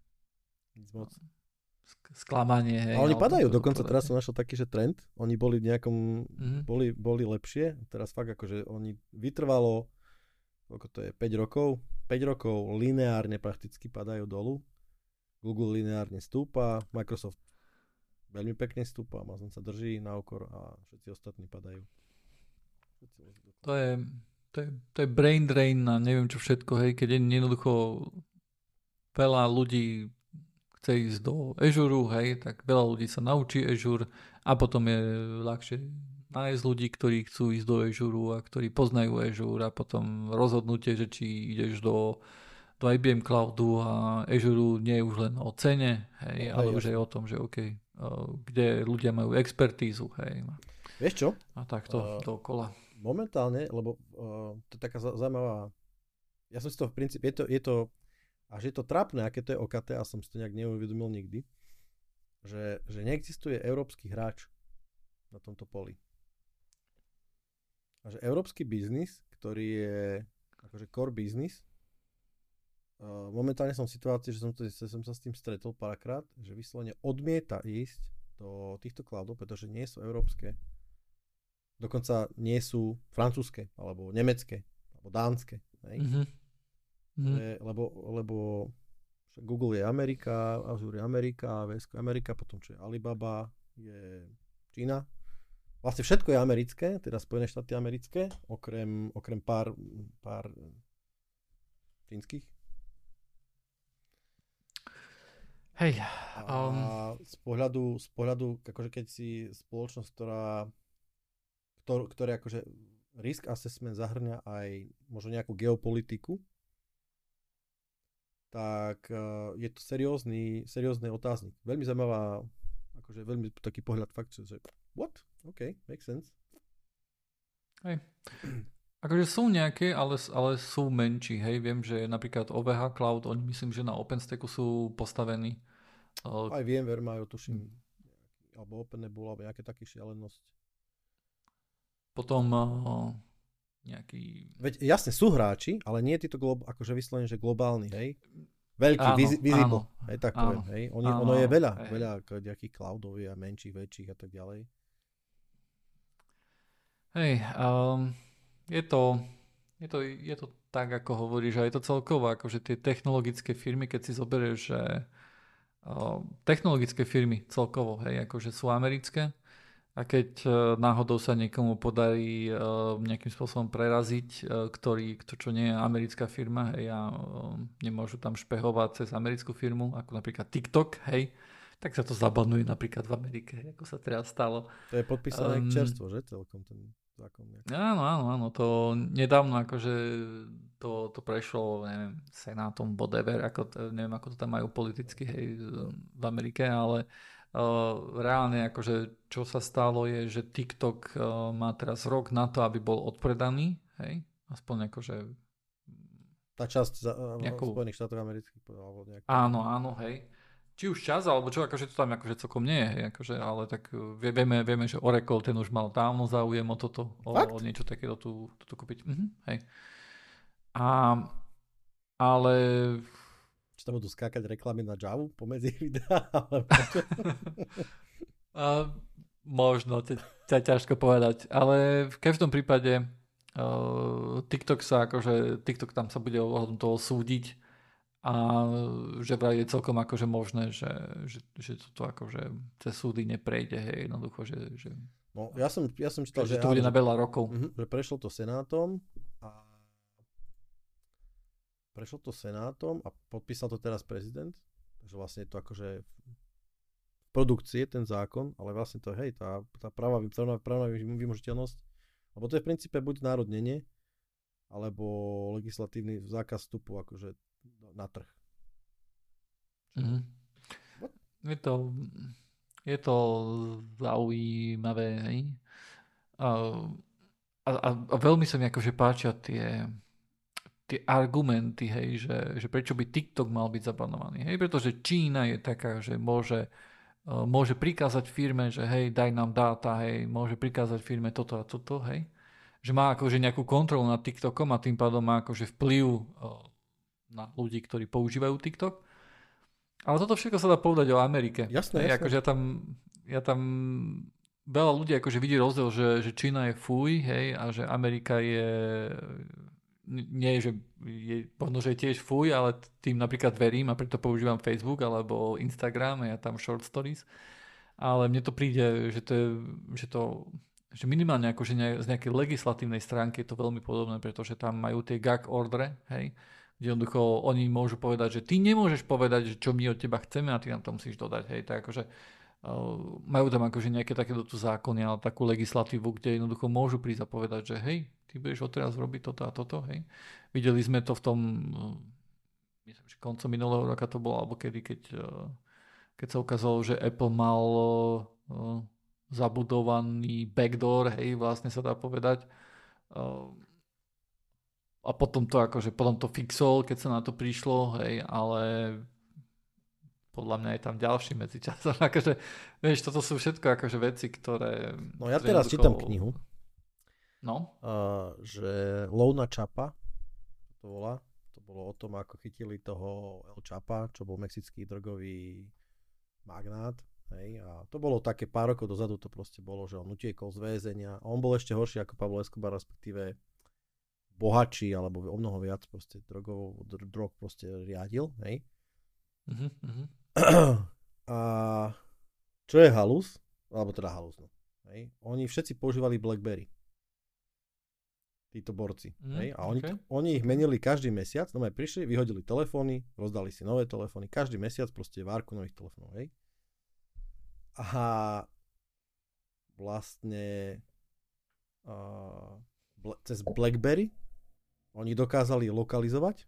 sklamanie, hej. A oni padajú, dokonca teraz som našiel taký, že trend, oni boli v nejakom, mm-hmm. boli, boli lepšie, teraz fakt akože oni vytrvalo, koľko to je, päť rokov, päť rokov lineárne prakticky padajú dolu. Google lineárne stúpa, Microsoft veľmi pekne stúpa, Amazon sa drží na okor a všetci ostatní padajú. To je, to je, to je brain drain na neviem čo všetko, hej, keď je jednoducho veľa ľudí chce ísť do Azure, hej, tak veľa ľudí sa naučí Azure a potom je ľahšie nájsť ľudí, ktorí chcú ísť do Azure a ktorí poznajú Azure a potom rozhodnutie, že či ideš do do í bí em Cloudu a Azure nie je už len o cene, hej, no, ale už aj o tom, že OK, kde ľudia majú expertízu, hej. Vieš čo? A takto uh, dookola. Momentálne, lebo uh, to je taká zaujímavá, ja som si to v princípe, je to, je to až je to trápne, aké to je ó ká té a som si to nejak neuvedomil nikdy, že, že neexistuje európsky hráč na tomto poli. A že európsky biznis, ktorý je akože core business, Uh, momentálne som v situácii, že som, to, že som sa s tým stretol párkrát, že vyslovene odmieta ísť do týchto cloudov, pretože nie sú európske. Dokonca nie sú francúzske, alebo nemecké, alebo dánske. Mm-hmm. Že, lebo, lebo Google je Amerika, Azure je Amerika, á vé es je Amerika, potom čo je Alibaba, je Čína. Vlastne všetko je americké, teda Spojené štáty americké, okrem, okrem pár, pár čínskych. Hej. Um... A z pohľadu, z pohľadu, akože keď si spoločnosť, ktorá, ktor, ktoré akože risk assessment zahrňa aj možno nejakú geopolitiku, tak uh, je to seriózny, seriózny otáznik. Veľmi zaujímavá, akože veľmi taký pohľad fakt, že what? OK, makes sense. Hej. Akože sú nejaké, ale, ale sú menší, hej, viem, že napríklad ó vé há Cloud, oni myslím, že na OpenStacku sú postavení. Aj VMware majú, tuším, hmm. alebo OpenNebula, alebo nejaké také šialenosti. Potom, nejaký... Veď jasne, sú hráči, ale nie títo glo- akože vyslovene, že globálni, hej? Veľký, Áno, visi- visible, áno, hej, tak áno, poviem, hej? Oni, áno, ono je áno, veľa, hej. veľa nejakých cloudov a menších, väčších a tak ďalej. Hej, um, je to, je to, je to tak, ako hovoríš, a je to celkovo, akože tie technologické firmy, keď si zoberieš, že uh, technologické firmy celkovo, hej, akože sú americké, a keď uh, náhodou sa niekomu podarí uh, nejakým spôsobom preraziť, uh, ktorý, to čo nie je americká firma, hej, a uh, nemôžu tam špehovať cez americkú firmu, ako napríklad TikTok, hej, tak sa to zabanuje napríklad v Amerike, hej, ako sa teraz stalo. To je podpísané Um, čerstvo, že? Celkom ten zákon. Nejak. Áno, áno, áno, to nedávno akože to, to prešlo, neviem, senátom, whatever, ako, to- neviem, ako to tam majú politicky, hej, v Amerike, ale uh, reálne akože čo sa stalo je, že TikTok uh, má teraz rok na to, aby bol odpredaný, hej, aspoň akože Tá časť za, nejakou... Spojených štátov amerických, alebo nejak. Áno, áno, hej. Či už čas, alebo čo, akože to tam akože celkom nie je, hej, akože, ale tak uh, vie- vieme, vieme, že Oracle ten už mal dávno záujem o toto, o, Fakt? o niečo takéto tu, tu kúpiť. Mhm, hej. A, ale Či tam budú skákať reklamy na Javu pomedzi videá, alebo čo? a, možno, to je ťažko povedať, ale v každom prípade uh, TikTok sa akože, TikTok tam sa bude ohľadom toho súdiť a že vraj je celkom akože možné, že, že, že toto akože cez súdy neprejde, hej, jednoducho, že, že, No, ja som, ja som čítal, že že, to bude áno, na veľa rokov. že, že prešlo to senátom a prešlo to senátom a podpísal to teraz prezident, takže vlastne je to akože v produkcie ten zákon, ale vlastne to, hej, tá, tá práva, právna, právna vymožiteľnosť, lebo to je v princípe buď národnenie, alebo legislatívny zákaz vstupu akože na trh. Mm-hmm. Je to, je to zaujímavé, hej. A, a, a veľmi sa mi akože páčia tie, tie argumenty, hej, že, že prečo by TikTok mal byť zabanovaný, hej, pretože Čína je taká, že môže, uh, môže prikázať firme, že hej, daj nám dáta, hej, môže prikázať firme toto a toto, hej, že má akože nejakú kontrolu nad TikTokom a tým pádom má akože vplyv uh, na ľudí, ktorí používajú TikTok. Ale toto všetko sa dá povedať o Amerike. Jasné, hej, jasné. akože ja tam, ja tam veľa ľudí akože vidí rozdiel, že, že Čína je fuj, hej, a že Amerika je nie, že je, možno, že je tiež fuj, ale tým napríklad verím a preto používam Facebook alebo Instagram a ja tam short stories. Ale mne to príde, že to je, že to, že minimálne akože ne, z nejakej legislatívnej stránky je to veľmi podobné, pretože tam majú tie gag ordre, hej, kde jednoducho oni môžu povedať, že ty nemôžeš povedať, že čo my od teba chceme a ty nám to musíš dodať, hej, tak akože Uh, majú tam akože nejaké takéto tu zákony, ale takú legislatívu, kde jednoducho môžu prísť a povedať, že hej, ty budeš odteraz robiť toto a toto, hej. Videli sme to v tom, uh, myslím, že koncom minulého roka to bolo, alebo kedy, keď, uh, keď sa ukázalo, že Apple mal uh, zabudovaný backdoor, hej, vlastne sa dá povedať. Uh, a potom to akože, potom to fixol, keď sa na to prišlo, hej, ale podľa mňa je tam ďalší medzičasom. Akože, vieš, toto sú všetko akože veci, ktoré... No ja ktoré teraz jednoducho... čítam knihu, No. uh, že Lona Chapa, to volá, to bolo o tom, ako chytili toho El Chapa, čo bol mexický drogový magnát, hej, a to bolo také pár rokov dozadu, to proste bolo, že on utiekol z väzenia a on bol ešte horší ako Pablo Escobar, respektíve bohatší, alebo o mnoho viac proste drogov, drog proste riadil, hej. Uh-huh, uh-huh. A čo je halus, alebo teda halus, no, hej, oni všetci používali BlackBerry. Títo borci, Mm, hej, a oni, okay. oni ich menili každý mesiac, no aj prišli, vyhodili telefóny, rozdali si nové telefóny, každý mesiac proste várku nových telefónov, hej. A vlastne uh, ble, cez BlackBerry oni dokázali lokalizovať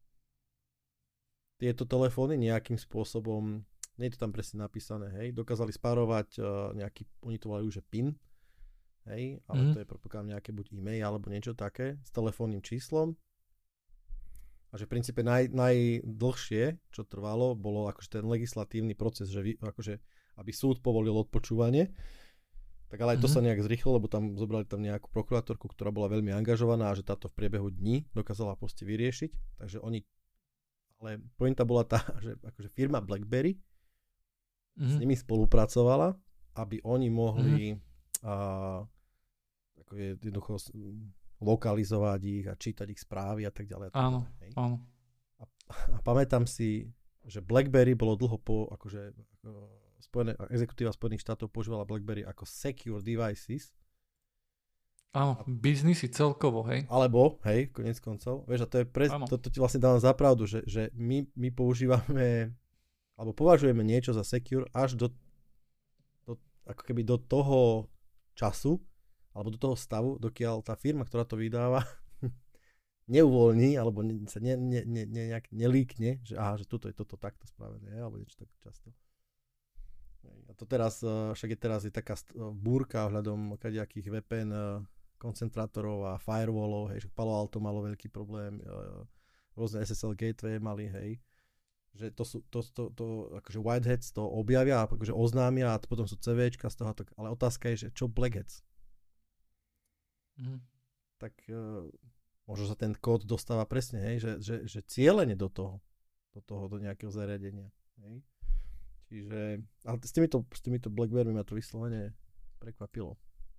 tieto telefóny nejakým spôsobom, nie je to tam presne napísané, hej, dokázali spárovať uh, nejaký, oni to volajú, že PIN, hej, ale mm. to je predpokladám nejaké buď e-mail alebo niečo také s telefónnym číslom. A že v princípe naj, najdlhšie, čo trvalo, bolo akože ten legislatívny proces, že vy, akože, aby súd povolil odpočúvanie. Tak ale aj to mm-hmm. sa nejak zrýchlo, lebo tam zobrali tam nejakú prokurátorku, ktorá bola veľmi angažovaná a že táto v priebehu dní dokázala proste vyriešiť. Takže oni, ale pointa bola tá, že akože firma BlackBerry mm-hmm. s nimi spolupracovala, aby oni mohli mm-hmm. a, ako je, jednoducho lokalizovať ich a čítať ich správy a tak ďalej. Áno, áno. A, a pamätám si, že BlackBerry bolo dlho po, akože ako, Spojené, exekutíva Spojených štátov používala BlackBerry ako secure devices. Áno, biznisy celkovo, hej. Alebo, hej, konec koncov. Vieš, a to je pre, to, to ti vlastne dávam za pravdu, že, že my, my používame, alebo považujeme niečo za secure až do, do, ako keby do toho času, alebo do toho stavu, dokiaľ tá firma, ktorá to vydáva, neuvoľní, alebo sa ne, ne, ne, ne, nejak nelíkne, že aha, že tuto je toto takto spravené, alebo niečo tak často. A to teraz, však je teraz je taká búrka ohľadom kadejakých vé pé en koncentrátorov a firewallov, hej, že Palo Alto malo veľký problém, rôzne es es el gateway mali, hej, že to sú, to, to, to akože whiteheads to objavia, akože oznámia a potom sú CVčka z toho, ale otázka je, že čo blackheads? Mm. Tak uh, možno sa ten kód dostáva presne, hej, že, že, že cieľene do toho, do toho, do nejakého zariadenia, hej. Čiže, ale s týmito, s týmito BlackBerry ma to vyslovene prekvapilo.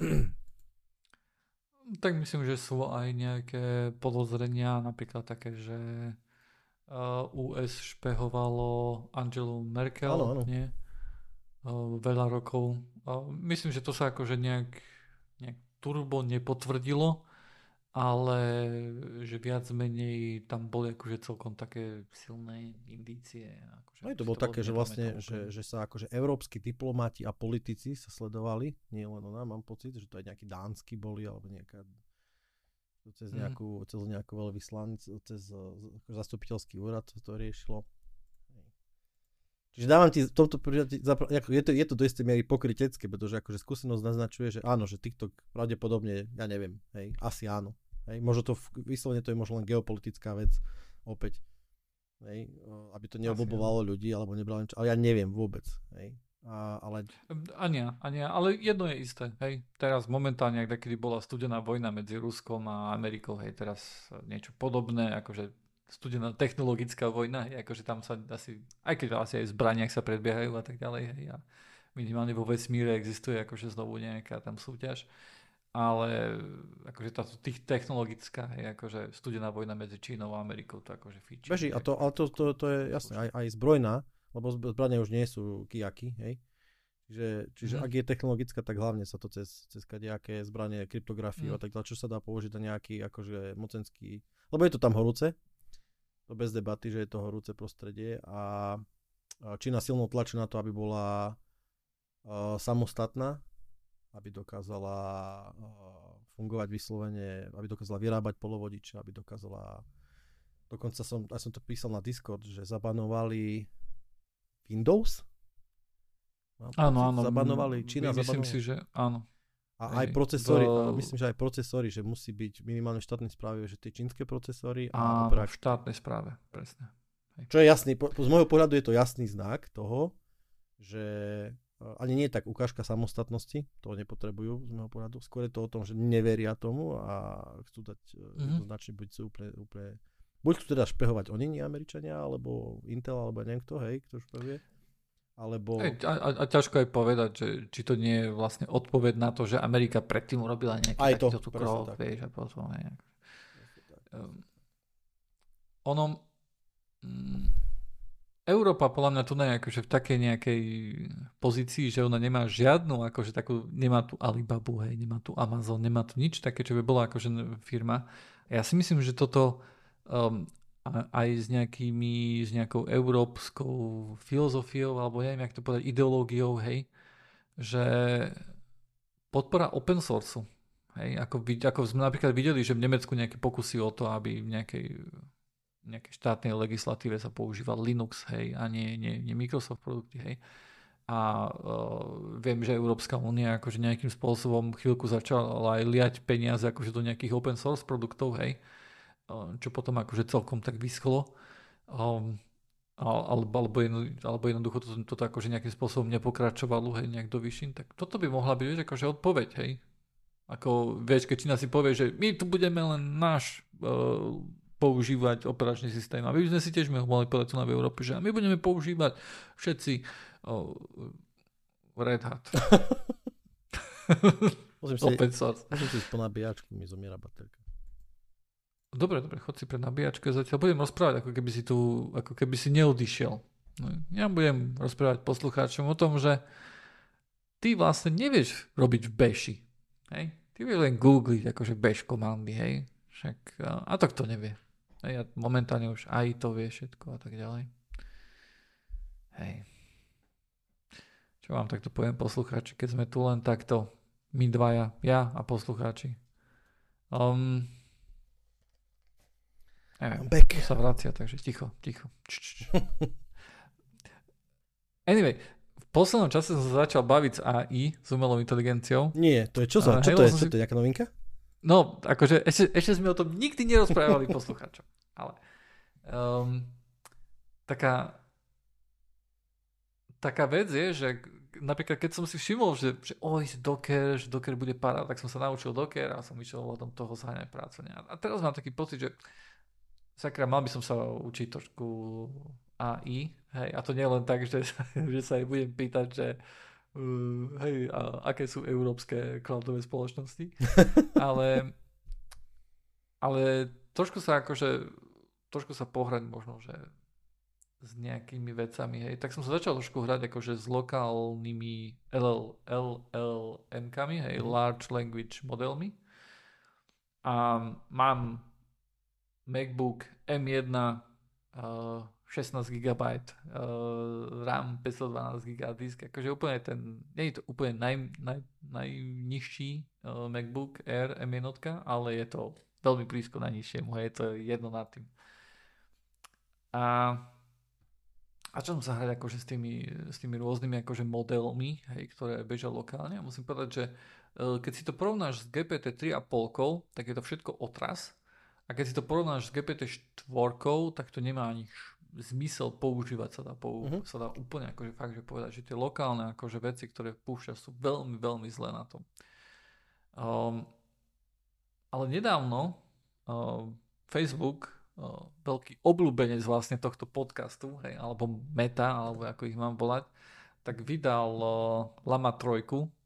Tak myslím, že sú aj nejaké podozrenia, napríklad také, že ú es špehovalo Angelu Merkel, áno, áno. Nie? Veľa rokov. Myslím, že to sa akože nejak, nejak turbo nepotvrdilo, ale že viac menej tam boli akože celkom také silné indície. Akože no to bolo také, že vlastne, že, že sa akože európski diplomati a politici sa sledovali, nie len ona, mám pocit, že to aj nejakí dánsky boli, alebo nejaká cez nejakú, mm. cez nejakú veľvyslanec, cez akože zastupiteľský úrad to riešilo. Čiže dávam ti tomto je to, je to do istej miery pokrytecké, pretože akože skúsenosť naznačuje, že áno, že TikTok pravdepodobne, ja neviem, hej, asi áno. Hej, možno to, vyslovene to je možno len geopolitická vec, opäť, hej, aby to neobľúbovalo ľudí, alebo nebralo niečo, ale ja neviem vôbec, hej. A, ale... Ania, Ania, ale jedno je isté, hej, teraz momentálne, ak kedy bola studená vojna medzi Ruskom a Amerikou, hej, teraz niečo podobné, akože studená technologická vojna, hej, akože tam sa asi, aj keď asi aj v zbraniach sa predbiehajú a tak ďalej, hej, a minimálne vo vesmíre existuje akože znovu nejaká tam súťaž, ale akože táto tých technologická, hej, akože studená vojna medzi Čínou a Amerikou, to akože fíči. Beží, a to, ale to, to, to je jasné, aj, aj zbrojná, lebo zbrania už nie sú kijaky, hej, čiže, čiže mm. ak je technologická, tak hlavne sa to cez, cez kadejaké zbranie, kryptografiu mm. a tak ďalej, čo sa dá použiť na nejaký akože mocenský, lebo je to tam horúce, to bez debaty, že je to horúce prostredie a Čína silno tlačí na to, aby bola uh, samostatná, aby dokázala uh, fungovať vyslovene, aby dokázala vyrábať polovodiče, aby dokázala, dokonca som, aj som to písal na Discord, že zabanovali Windows. Áno, áno. Zabanovali, Čína myslím zabanovali. si, že áno. A aj procesory, do... myslím, že aj procesory, že musí byť minimálne v štátnej správe, že tie čínske procesory. A v štátnej správe, presne. Hej. Čo je jasný, po, z môjho pohľadu je to jasný znak toho, že ani nie je tak ukážka samostatnosti, to nepotrebujú z môjho pohľadu, skôr je to o tom, že neveria tomu a chcú dať mm-hmm. značne buď sú úplne, úplne, buď chcú teda špehovať oni, nie Američania, alebo Intel, alebo neviem kto, hej, kto špehuje. Alebo... Ej, a, a, a ťažko aj povedať, že či to nie je vlastne odpoveď na to, že Amerika predtým urobila nejaký takýto krok, vieš, a potom hej. Um, ono um, Európa podľa mňa tu nie je akože v takej nejakej pozícii, že ona nemá žiadnu, akože takú, nemá tu Alibabu, hej, nemá tu Amazon, nemá tu nič také, čo by bola akože firma. A ja si myslím, že toto um, aj s nejakými, s nejakou európskou filozofiou, alebo neviem, jak to povedať, ideológiou, hej, že podpora open sourceu, hej, ako, ako sme napríklad videli, že v Nemecku nejaké pokusy o to, aby v nejakej, nejakej štátnej legislatíve sa používal Linux, hej, a nie, nie, nie Microsoft produkty, hej. A uh, viem, že Európska únia akože nejakým spôsobom chvíľku začala aj liať peniaze akože do nejakých open source produktov, hej, čo potom akože celkom tak vyschlo. Um, alebo, alebo, jedno, alebo jednoducho to, toto akože nejakým spôsobom nepokračovalo, hej, nejak do vyššín, tak toto by mohla byť, vieš, akože odpoveď, hej. Ako, vieš, keď Čína si povie, že my tu budeme len náš uh, používať operačný systém a my by sme si tiež mohli povedať tu na v Európe, že my budeme používať všetci uh, Red Hat. Musím si, Open source. musím si ísť po nabíjačku, mi zomiera baterka. Dobre, dobre, chod si pre nabíjačke, zatiaľ budem rozprávať, ako keby si tu, ako keby si neodišiel. No, ja budem rozprávať poslucháčom o tom, že ty vlastne nevieš robiť v beši. Hej? Ty vieš len googliť akože bež komandy, hej? Však, a, a to kto nevie. Hej? A momentálne už aj to vie všetko a tak ďalej. Hej. Čo vám takto poviem poslucháči, keď sme tu len takto, my dvaja, ja a poslucháči. Um, Neviem, Back. sa vracia, takže ticho, ticho. Anyway, v poslednom čase som sa začal baviť s á í, s umelou inteligenciou. Nie, to je čo za? Čo to je? Čo to je? Nejaká novinka? No, akože ešte, ešte sme o tom nikdy nerozprávali poslucháčom. Ale um, taká taká vec je, že napríklad keď som si všimol, že, že oj, Docker, že Docker bude paráda, tak som sa naučil Docker a som išiel o tom toho zháňať prácu. A teraz mám taký pocit, že sakra, mal by som sa učiť trošku á í, hej, a to nie len tak, že, že sa aj budem pýtať, že uh, hej, a aké sú európske cloudové spoločnosti, ale, ale trošku sa akože, trošku sa pohrať možno, že s nejakými vecami, hej, tak som sa začal trošku hrať akože s lokálnymi el el em-kami, hej, Large Language Modelmi a mám MacBook em jeden, uh, šestnásť gigabajtov, uh, RAM päťstodvanásť gigabajtov disk, akože úplne ten, nie je to úplne naj, naj, najnižší uh, MacBook Air em jeden, ale je to veľmi blízko najnižšiemu, hej, to je jedno nad tým. A, a čo som sa hrať akože s tými, s tými rôznymi akože modelmi, hej, ktoré bežia lokálne, a musím povedať, že uh, keď si to porovnáš s gé pé té tri a pol, tak je to všetko otras. A keď si to porovnáš s gé pé té štyri, tak to nemá ani zmysel používať, sa dá, pou, uh-huh. sa dá úplne akože fakt, že povedať, že tie lokálne akože veci, ktoré púšťa, sú veľmi, veľmi zlé na tom. Um, ale nedávno uh, Facebook, uh, veľký obľúbenec vlastne tohto podcastu, hej, alebo Meta, alebo ako ich mám volať, tak vydal uh, Llama tri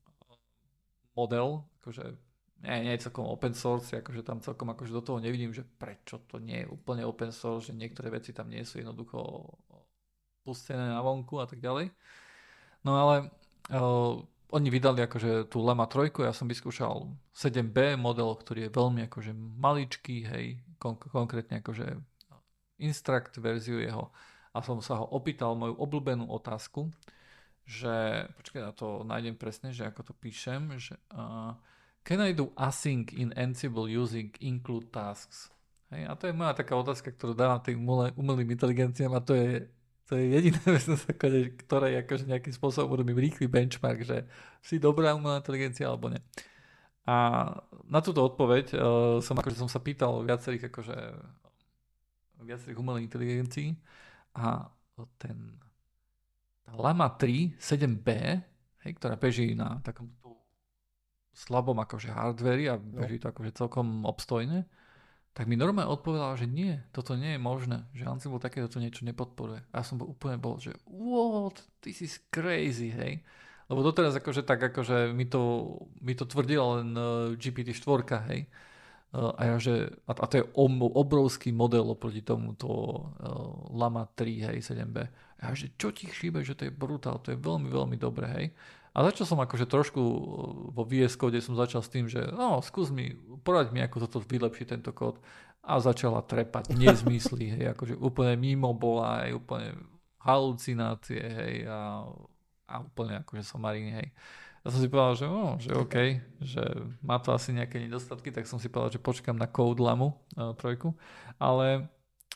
model, akože nie, nie je celkom open source, akože tam celkom akože do toho nevidím, že prečo to nie je úplne open source, že niektoré veci tam nie sú jednoducho pustené na vonku a tak ďalej. No ale uh, oni vydali akože tú Llama tri, ja som vyskúšal sedem bé model, ktorý je veľmi akože maličký, hej, kon- konkrétne akože Instruct verziu jeho, a som sa ho opýtal moju obľúbenú otázku, že, počkaj, ja to nájdem presne, že ako to píšem, že uh, can I do async in Ansible using include tasks? Hej, a to je moja taká otázka, ktorú dávam tým umelým inteligenciám, a to je, to je jediná vec, ktorá akože nejakým spôsobom urobím rýchly benchmark, že si dobrá umelá inteligencia alebo nie. A na túto odpoveď uh, som, akože som sa pýtal viacerých akože viacerých umelých inteligencií a ten tá Llama tri sedem bé, hej, ktorá beží na takom slabom akože hardveri a beží to akože celkom obstojne, tak mi normálne odpovedala, že nie, toto nie je možné, že Ansible takéto niečo nepodporuje. A ja som bol úplne bol, že what, this is crazy, hej. Lebo doteraz akože tak akože mi to, mi to tvrdila len uh, gé pé té štyri, hej. Uh, a ja, že, a, a to je obrovský model oproti tomuto uh, Llama tri, hej, sedem bé. A ja, že čo ti chýba, že to je brutál, to je veľmi, veľmi dobré, hej. A začal som akože trošku vo vé es Code som začal s tým, že no, skús mi, poraď mi, ako toto vylepší tento kód. A začala trepať nezmysly, hej, akože úplne mimo bola, hej, úplne halucinácie, hej, a, a úplne akože somariny, hej. Ja som si povedal, že, no, že OK, že má to asi nejaké nedostatky, tak som si povedal, že počkám na Code Llamu uh, trojku, ale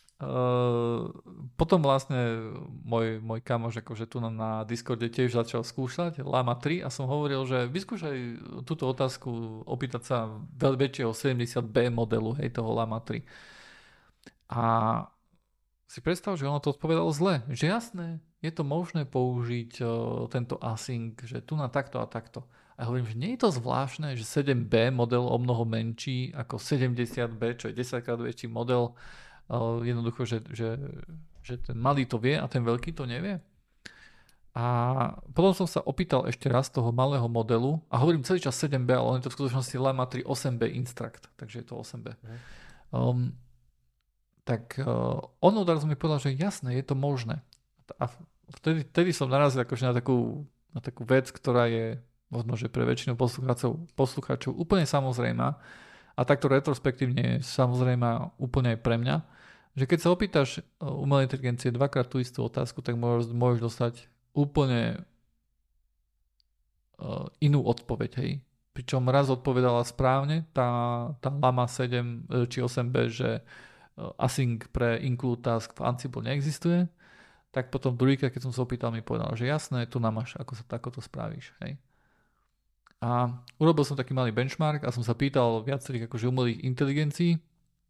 Uh, potom vlastne môj, môj kamoš akože tu na, na Discorde tiež začal skúšať Llama tri a som hovoril, že vyskúšaj túto otázku, opýtať sa väčšieho sedemdesiat bé modelu, hej, toho Llama tri. A si predstav, že ono to odpovedalo zle. Že jasné, je to možné použiť o, tento async, že tu na takto a takto. A ja hovorím, že nie je to zvláštne, že sedem bé model o mnoho menší ako sedemdesiat bé, čo je desaťkrát väčší model. O, jednoducho, že, že, že ten malý to vie a ten veľký to nevie. A potom som sa opýtal ešte raz toho malého modelu a hovorím celý čas sedem bé, ale on je to v skutočnosti Llama tri osem bé Instruct, takže je to osem bé. Mm. Um, tak uh, on odrazu mi povedal, že jasné, je to možné. A vtedy, vtedy som narazil akože na takú, na takú vec, ktorá je možno, že pre väčšinu poslucháčov, poslucháčov úplne samozrejmá a takto retrospektívne je samozrejmá úplne aj pre mňa, že keď sa opýtaš umelej inteligencie dvakrát tú istú otázku, tak môžeš, môžeš dostať úplne uh, inú odpoveď, hej. Pričom raz odpovedala správne tá, tá Llama sedem či osem bé, že uh, async pre include task v Ansible neexistuje, tak potom druhýkrát, keď som sa opýtal, mi povedal, že jasné, tu nám máš, ako sa takoto spravíš, hej. A urobil som taký malý benchmark a som sa pýtal viacerých akože umelých inteligencií,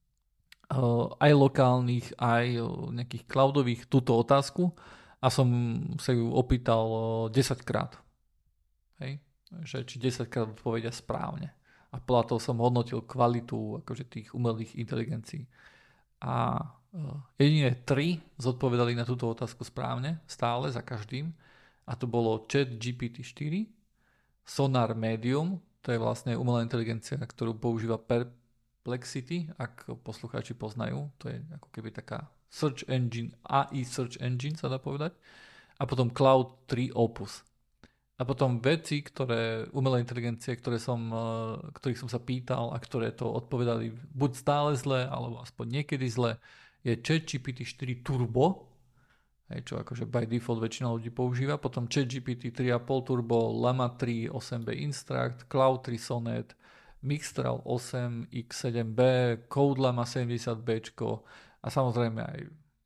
uh, aj lokálnych, aj uh, nejakých cloudových túto otázku, a som sa ju opýtal desaťkrát. Hej? Že či desaťkrát odpovedia správne. A podľa toho som hodnotil kvalitu akože tých umelých inteligencií. A jedine tri zodpovedali na túto otázku správne, stále za každým. A to bolo ChatGPT štyri, Sonar Medium, to je vlastne umelá inteligencia, ktorú používa Perplexity, ak poslucháči poznajú. To je ako keby taká search engine, á í search engine sa dá povedať. A potom Cloud tri Opus. A potom veci, ktoré, umelé inteligencie, ktoré som, ktorých som sa pýtal a ktoré to odpovedali buď stále zle, alebo aspoň niekedy zle, je ChatGPT štyri Turbo, hej, čo akože by default väčšina ľudí používa, potom ChatGPT tri a pol Turbo, Llama tri osem bé Instruct, Cloud tri Sonnet, Mixtral osem iks sedem bé, CodeLlama sedemdesiat bé, a samozrejme aj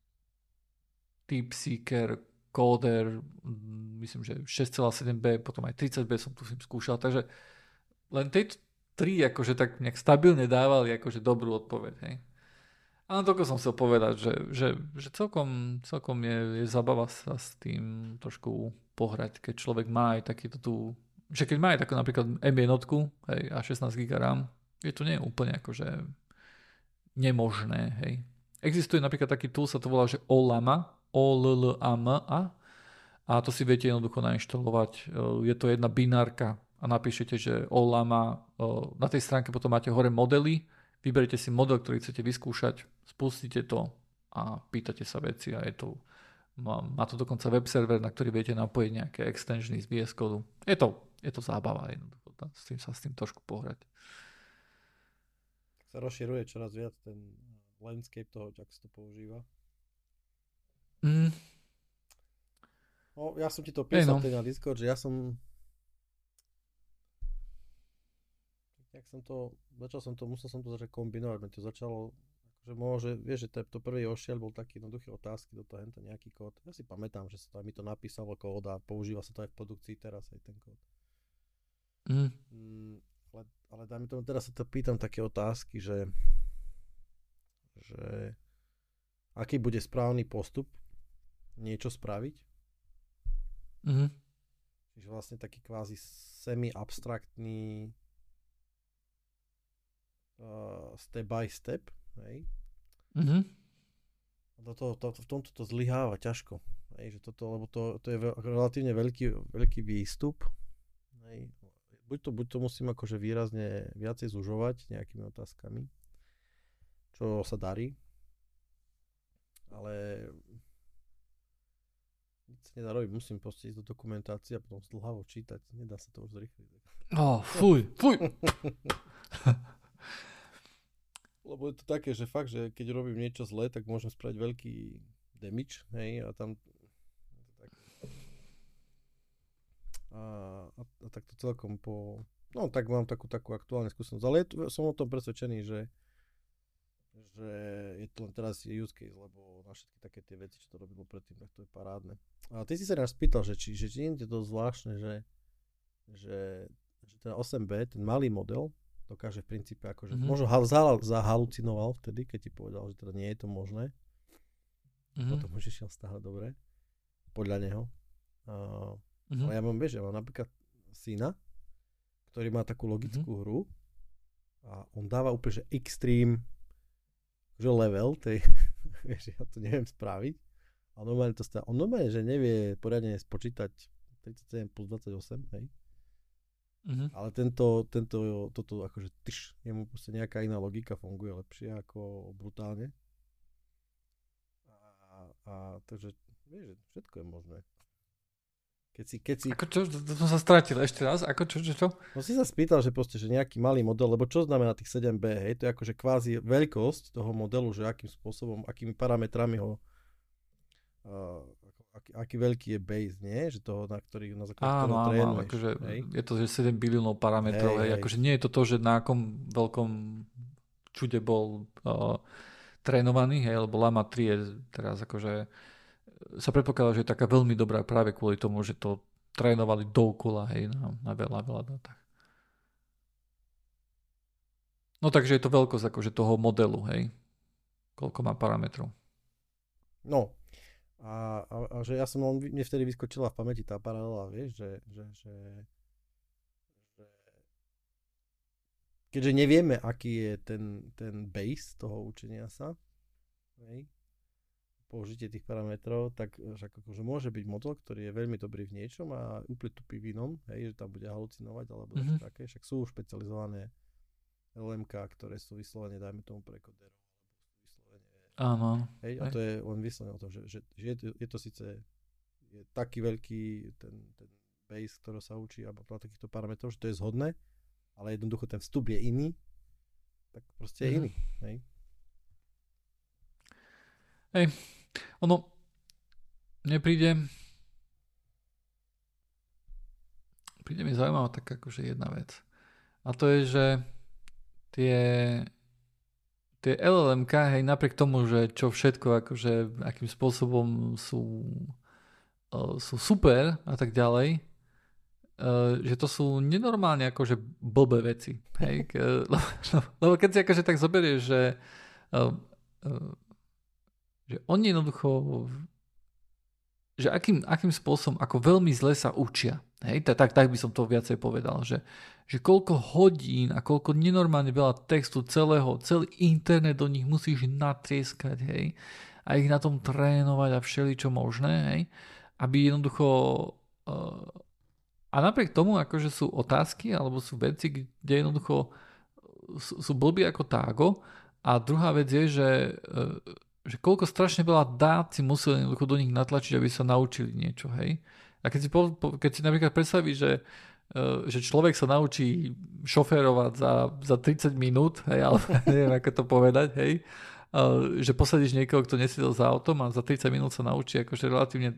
DeepSeeker, Coder, myslím, že šesť celá sedem bé, potom aj tridsať bé som tu si skúšal, takže len tieto tri akože tak nejak stabilne dávali akože dobrú odpoveď. Hej. A na toľko som chcel povedať, že, že, že celkom, celkom je, je zabava sa s tým trošku pohrať, keď človek má aj takýto tu, že keď má aj takú napríklad em jednotku, hej, a šestnásť gigabajtov RAM, je to nie úplne akože nemožné, hej. Existuje napríklad taký tool, sa to volá, že Ollama, O L L A M A, a to si viete jednoducho nainštalovať. Je to jedna binárka a napíšete, že Ollama, na tej stránke potom máte hore modely, vyberiete si model, ktorý chcete vyskúšať, spustíte to a pýtate sa veci a je to, má, má to dokonca web server, na ktorý viete napojiť nejaké extensiony z vé es Code. Je to, je to zábava jednoducho, s tým sa s tým trošku pohrať. Tak sa rozširuje čoraz viac ten landscape toho, ako sa to používa. Mm. No, ja som ti to písal hey, no. na Discord, že ja som jak som to, začal som to, musel som to začať kombinovať, to začalo, akože môže, vieš, že to prvý ošiel bol taký jednoduché otázky, do toho hento nejaký kód. Ja si pamätám, že sa to, mi to napísalo kód a používa sa to aj v produkcii teraz, aj ten kód. Mm. Mm, ale, ale dajme tomu, teraz sa to pýtam také otázky, že že aký bude správny postup niečo spraviť. Mm-hmm. Čiže vlastne taký kvázi semi-abstraktný uh, step by step. Hej? Mm-hmm. A do toho, to, v tomto to zlyháva ťažko. Hej? Že toto, lebo to, to je veľ, relatívne veľký, veľký výstup. Hej? Buď, to, buď to musím akože výrazne viacej zužovať nejakými otázkami, čo sa darí, ale nic sa nedá robiť, musím proste ísť do dokumentácie a potom zdlhavo čítať, nedá sa to už zrýchliť. Oh, fuj, fuj. Lebo je to také, že fakt, že keď robím niečo zlé, tak môžem spraviť veľký damage, hej, a tam tak, a, a, a tak to celkom po, no tak mám takú, takú aktuálnu skúsenosť, ale je, som o tom presvedčený, že že je to len teraz use case, lebo na všetky také tie veci, čo to robilo predtým, tak to je parádne. A ty si sa nás spýtal, že či, že či nie je to zvláštne, že, že, že ten osem bé, ten malý model, dokáže v princípe akože, mm-hmm. možno zahalucinoval vtedy, keď ti povedal, že teda nie je to možné, Mm-hmm. Potom už išiel stále dobre. Podľa neho. Uh, Mm-hmm. ale ja mám, vieš, ja mám napríklad syna, ktorý má takú logickú mm-hmm. hru a on dáva úplne, že extreme že level, tej, vieš, ja to neviem spraviť. A normálne to stáva. On normálne, že nevie poriadne spočítať tridsaťsedem plus dvadsaťosem, hej. Mm-hmm. Ale tento, tento, toto akože tyš, jemu proste nejaká iná logika funguje lepšie ako brutálne. A, a takže, vieš, všetko je možné. Keď si, keď si... Ako čo? To, to som sa stratil ešte raz. Ako čo, čo, čo? No si sa spýtal, že proste, že nejaký malý model, lebo čo znamená tých sedem bé, hej? To je akože kvázi veľkosť toho modelu, že akým spôsobom, akými parametrami ho uh, aký, aký veľký je base, nie? Že toho, na ktorý, na základe ktorého trénuješ. Áno, akože je to že sedem biliónov parametrov, hej, hej. Akože nie je to to, že na akom veľkom čude bol uh, trénovaný, hej, lebo Llama tri je teraz akože sa predpokladá, že je taká veľmi dobrá práve kvôli tomu, že to trénovali dokola, hej, na, na veľa, veľa dátach. No takže je to veľkosť akože toho modelu, hej. Koľko má parametrov. No, a, a, a že ja som, mne vtedy vyskočila v pamäti tá paralela, vieš, že, že, že, že keďže nevieme, aký je ten, ten base toho učenia sa, hej, použitie tých parametrov, tak akože môže byť model, ktorý je veľmi dobrý v niečom a úplne tupý v inom, hej, že tam bude halucinovať alebo mm-hmm. také, však sú špecializované el em ká, ktoré sú vyslovene, dajme tomu pre koderov, vyslovene, áno, hej, a to je len vyslovene o tom, že, že, že je, to, je to síce je taký veľký ten, ten base, ktorý sa učí alebo na takýchto parametrov, že to je zhodné, ale jednoducho ten vstup je iný, tak proste je mm-hmm. iný, hej. Hej, ono, mne príde, príde mi zaujímavá taká akože jedna vec. A to je, že tie, tie el el em ká, hej, napriek tomu, že čo všetko, akože akým spôsobom sú, uh, sú super a tak ďalej, uh, že to sú nenormálne akože blbé veci. Hej, ke, lebo, lebo keď si akože tak zoberieš, že uh, uh, že oni jednoducho, že akým, akým spôsobom, ako veľmi zle sa učia. Hej, tak, tak, tak by som to viacej povedal, že, že koľko hodín a koľko nenormálne veľa textu celého, celý internet do nich musíš natrieskať, hej, a ich na tom trénovať a všeličo možné, hej, aby jednoducho uh, a napriek tomu, akože sú otázky alebo sú veci, kde jednoducho sú, sú blbí ako tágo a druhá vec je, že uh, že koľko strašne veľa dát si museli do nich natlačiť, aby sa naučili niečo, hej. A keď si, po, po, keď si napríklad predstavíš, že, uh, že človek sa naučí šoférovať za, za tridsať minút, hej, ale neviem, ako to povedať, hej, uh, že posadíš niekoho, kto nesedel za autom a za tridsať minút sa naučí akože relatívne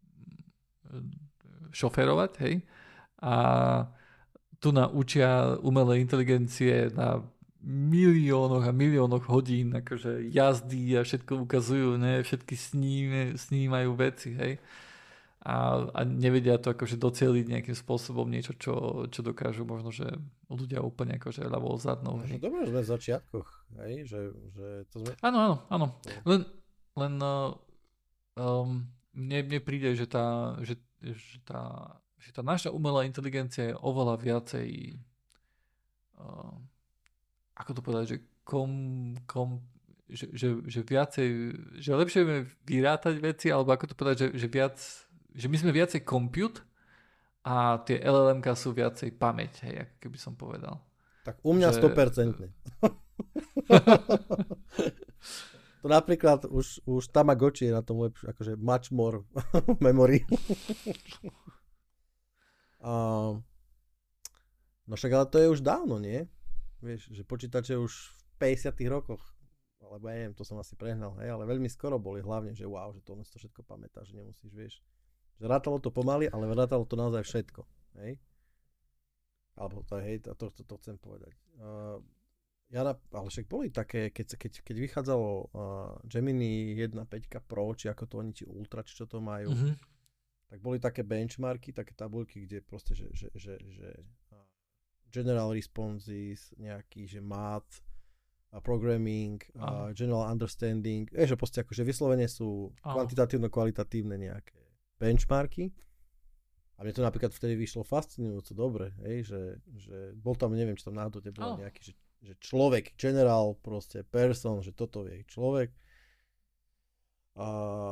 šoférovať, hej, a tu naučia umelé inteligencie na miliónoch a miliónoch hodín akože jazdy a všetko ukazujú, ne? Všetky sním, snímajú veci, hej. A, a nevedia to akože docieliť nejakým spôsobom niečo, čo, čo dokážu možno, že ľudia úplne akože ľavou zadnou. No, dobre, sme v začiatkoch, hej, že, že to sme... Áno, áno, áno. Len, len um, mne, mne príde, že tá, že, že, tá, že tá naša umelá inteligencia je oveľa viacej uh, ako to povedať, že kom, kom že, že, že viacej, že lepšie vieme vyrátať veci, alebo ako to povedať, že, že viac, že my sme viacej compute a tie el el em ká sú viacej pamäť, hej, ako keby som povedal. Tak u mňa že... sto percent. To napríklad už, už Tamagotchi je na tom lepšie, akože much more memory. uh, no však ale to je už dávno, nie? Vieš, že počítače už v päťdesiatych rokoch, alebo ja neviem, to som asi prehnal, hej, ale veľmi skoro boli hlavne, že wow, že to to všetko pamätá, že nemusíš, vieš, že rátalo to pomaly, ale rátalo to naozaj všetko, hej. Alebo to, hej, to, to, to chcem povedať. Uh, ja na, ale však boli také, keď, keď, keď vychádzalo uh, Gemini jedna päť Pro, či ako to oni, či Ultra, či čo to majú, mm-hmm. tak boli také benchmarky, také tabuľky, kde proste, že, že, že, že uh, general responses, nejaký, že mat, a programming, a general understanding, je, že proste akože vyslovene sú kvantitatívno-kvalitatívne nejaké benchmarky. A mne to napríklad vtedy vyšlo fascinujúco dobre, hej, že, že bol tam, neviem, či tam náhodou nebol oh. nejaký, že, že človek, general, proste person, že toto je človek. A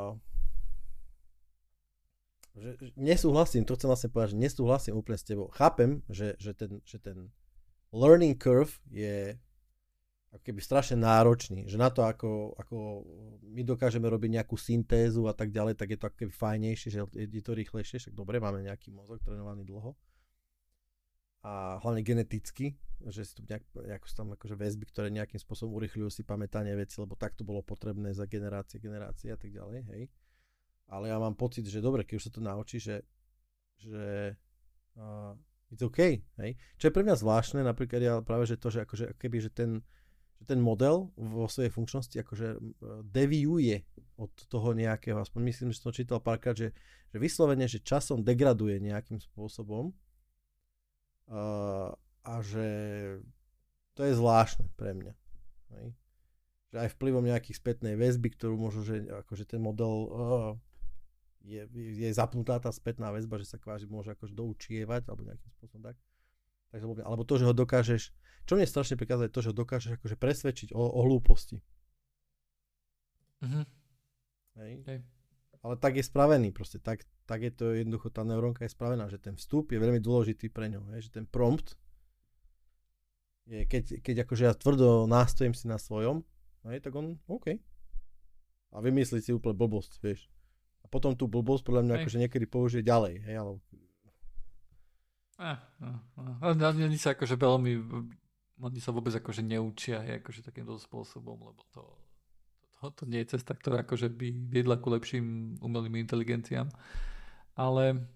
že, že nesúhlasím, to chcem vlastne povedať, že nesúhlasím úplne s tebou. Chápem, že, že, ten, že ten learning curve je ako keby strašne náročný, že na to, ako, ako my dokážeme robiť nejakú syntézu a tak ďalej, tak je to ako keby fajnejšie, že je to rýchlejšie, však dobre, máme nejaký mozog trénovaný dlho a hlavne geneticky, že si tu nejak, nejak sú tam akože väzby, ktoré nejakým spôsobom urychľujú si pamätanie veci, lebo tak to bolo potrebné za generácie, generácie a tak ďalej, hej. Ale ja mám pocit, že dobre, keď už sa to naučí, že, že uh, it's OK, hej. Čo je pre mňa zvláštne, napríklad ja práve, že to, že akože keby, že ten že ten model vo svojej funkčnosti akože deviuje od toho nejakého, aspoň myslím, že som čítal párkrát, že, že vyslovene, že časom degraduje nejakým spôsobom uh, a že to je zvláštne pre mňa. Hej. Že aj vplyvom nejakých spätnej väzby, ktorú možno, že akože ten model uh, je, je zapnutá tá spätná väzba, že sa kváži môže akože doučievať alebo nejakým spôsobom tak. Alebo to, že ho dokážeš, čo mne strašne prikazuje, to, že ho dokážeš akože presvedčiť o, o hlúposti. Mm-hmm. Hej. Hej. Ale tak je spravený proste, tak, tak je to jednoducho, tá neurónka je spravená, že ten vstup je veľmi dôležitý pre ňo, hej, že ten prompt je, keď, keď akože ja tvrdo nástojím si na svojom, hej, tak on, OK. A vymyslí si úplne blbosť, vieš. A potom tú blbosť podľa mňa hej. akože niekedy použije ďalej, hej, ale Ah, ah, ah. Oni sa akože veľmi, oni sa vôbec akože neučia akože takýmto spôsobom, lebo to, to, to nie je cesta, ktorá akože by viedla ku lepším umelým inteligenciám. Ale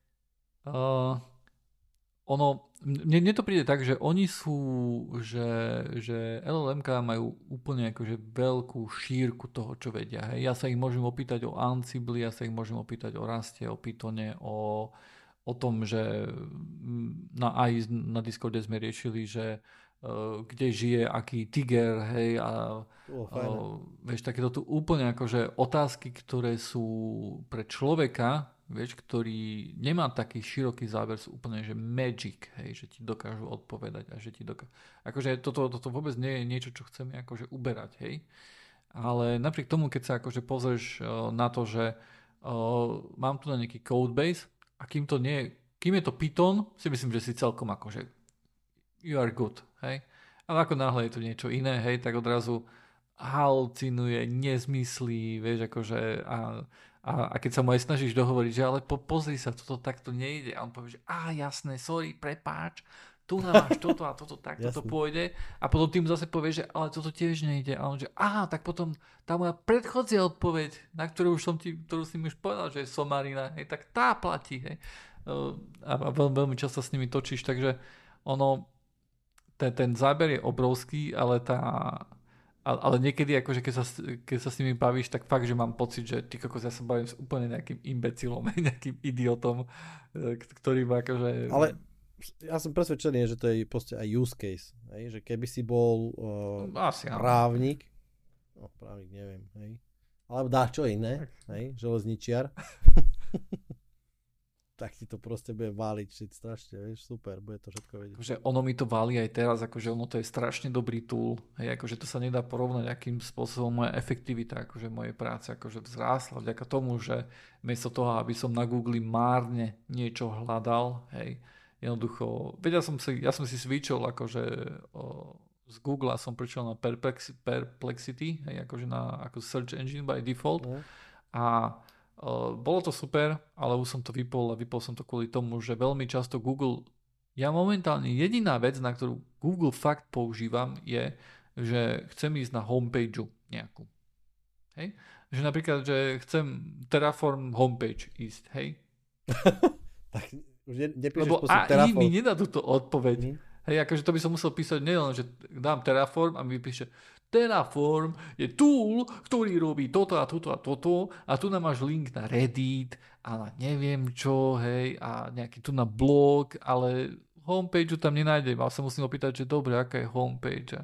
uh, ono, mne, mne to príde tak, že oni sú, že, že el el em ká majú úplne akože veľkú šírku toho, čo vedia. Hej. Ja sa ich môžem opýtať o Ansible, ja sa ich môžem opýtať o Raste, o Pythone, o o tom, že na á í na Discorde sme riešili, že uh, kde žije aký tiger, hej, a oh, uh, vieš, takéto tu úplne akože otázky, ktoré sú pre človeka, vieš, ktorý nemá taký široký záber, sú úplne, že magic, hej, že ti dokážu odpovedať a že ti dokážu. Akože toto, toto vôbec nie je niečo, čo chceme akože uberať, hej. Ale napriek tomu, keď sa akože pozrieš uh, na to, že uh, mám tu na nejaký codebase, a kým to nie je, kým je to Python, si myslím, že si celkom akože you are good, hej. Ale ako náhle je to niečo iné, hej, tak odrazu halucinuje, nezmyslí, vieš, akože a, a, a keď sa mu aj snažíš dohovoriť, že ale po, pozri sa, toto takto nejde. A on povie, že á, jasné, sorry, prepáč, tu máš toto a toto, tak toto pôjde. A potom tým zase povie, že ale toto tiež nejde. A on že, aha, tak potom tá moja predchodzia odpoveď, na ktorú už som ti, ktorú si mi už povedal, že je somarina, hej, tak tá platí, hej. A veľmi, veľmi často s nimi točíš, takže ono, ten, ten záber je obrovský, ale tá, ale niekedy akože keď sa, keď sa s nimi bavíš, tak fakt, že mám pocit, že ty kokos, ja sa bavím s úplne nejakým imbecilom, nejakým idiotom, ktorý má akože... Ale ja som presvedčený, že to je proste aj use case, hej? Že keby si bol uh, Asi, právnik, no právnik neviem, hej, alebo dá čo iné, hej, železničiar, tak ti to proste bude váliť všetko strašne, vieš, super, bude to všetko vedieť. Že ono mi to váli aj teraz, akože ono to je strašne dobrý tool, hej, akože to sa nedá porovnať, akým spôsobom moja efektivita akože mojej práce akože vzrástla vďaka tomu, že miesto toho, aby som na Google márne niečo hľadal, hej, jednoducho, vedel som si, ja som si switchol akože o, z Google a som prišiel na Perplex, Perplexity, hej, akože na ako search engine by default mm. a o, bolo to super, ale už som to vypol a vypol som to kvôli tomu, že veľmi často Google, ja momentálne jediná vec, na ktorú Google fakt používam je, že chcem ísť na homepageu nejakú. Hej? Že napríklad, že chcem Terraform homepage ísť, hej? Tak už ne, nepíšeš lebo á í mi nedá túto odpoveď. Mm. Hej, akože to by som musel písať nielen, že dám Terraform a mi píše Terraform je tool, ktorý robí toto a toto a toto a tu nám máš link na Reddit a na neviem čo, hej, a nejaký tu na blog, ale homepage tam nenájdem. A sa musím opýtať, že dobre, aká je homepage.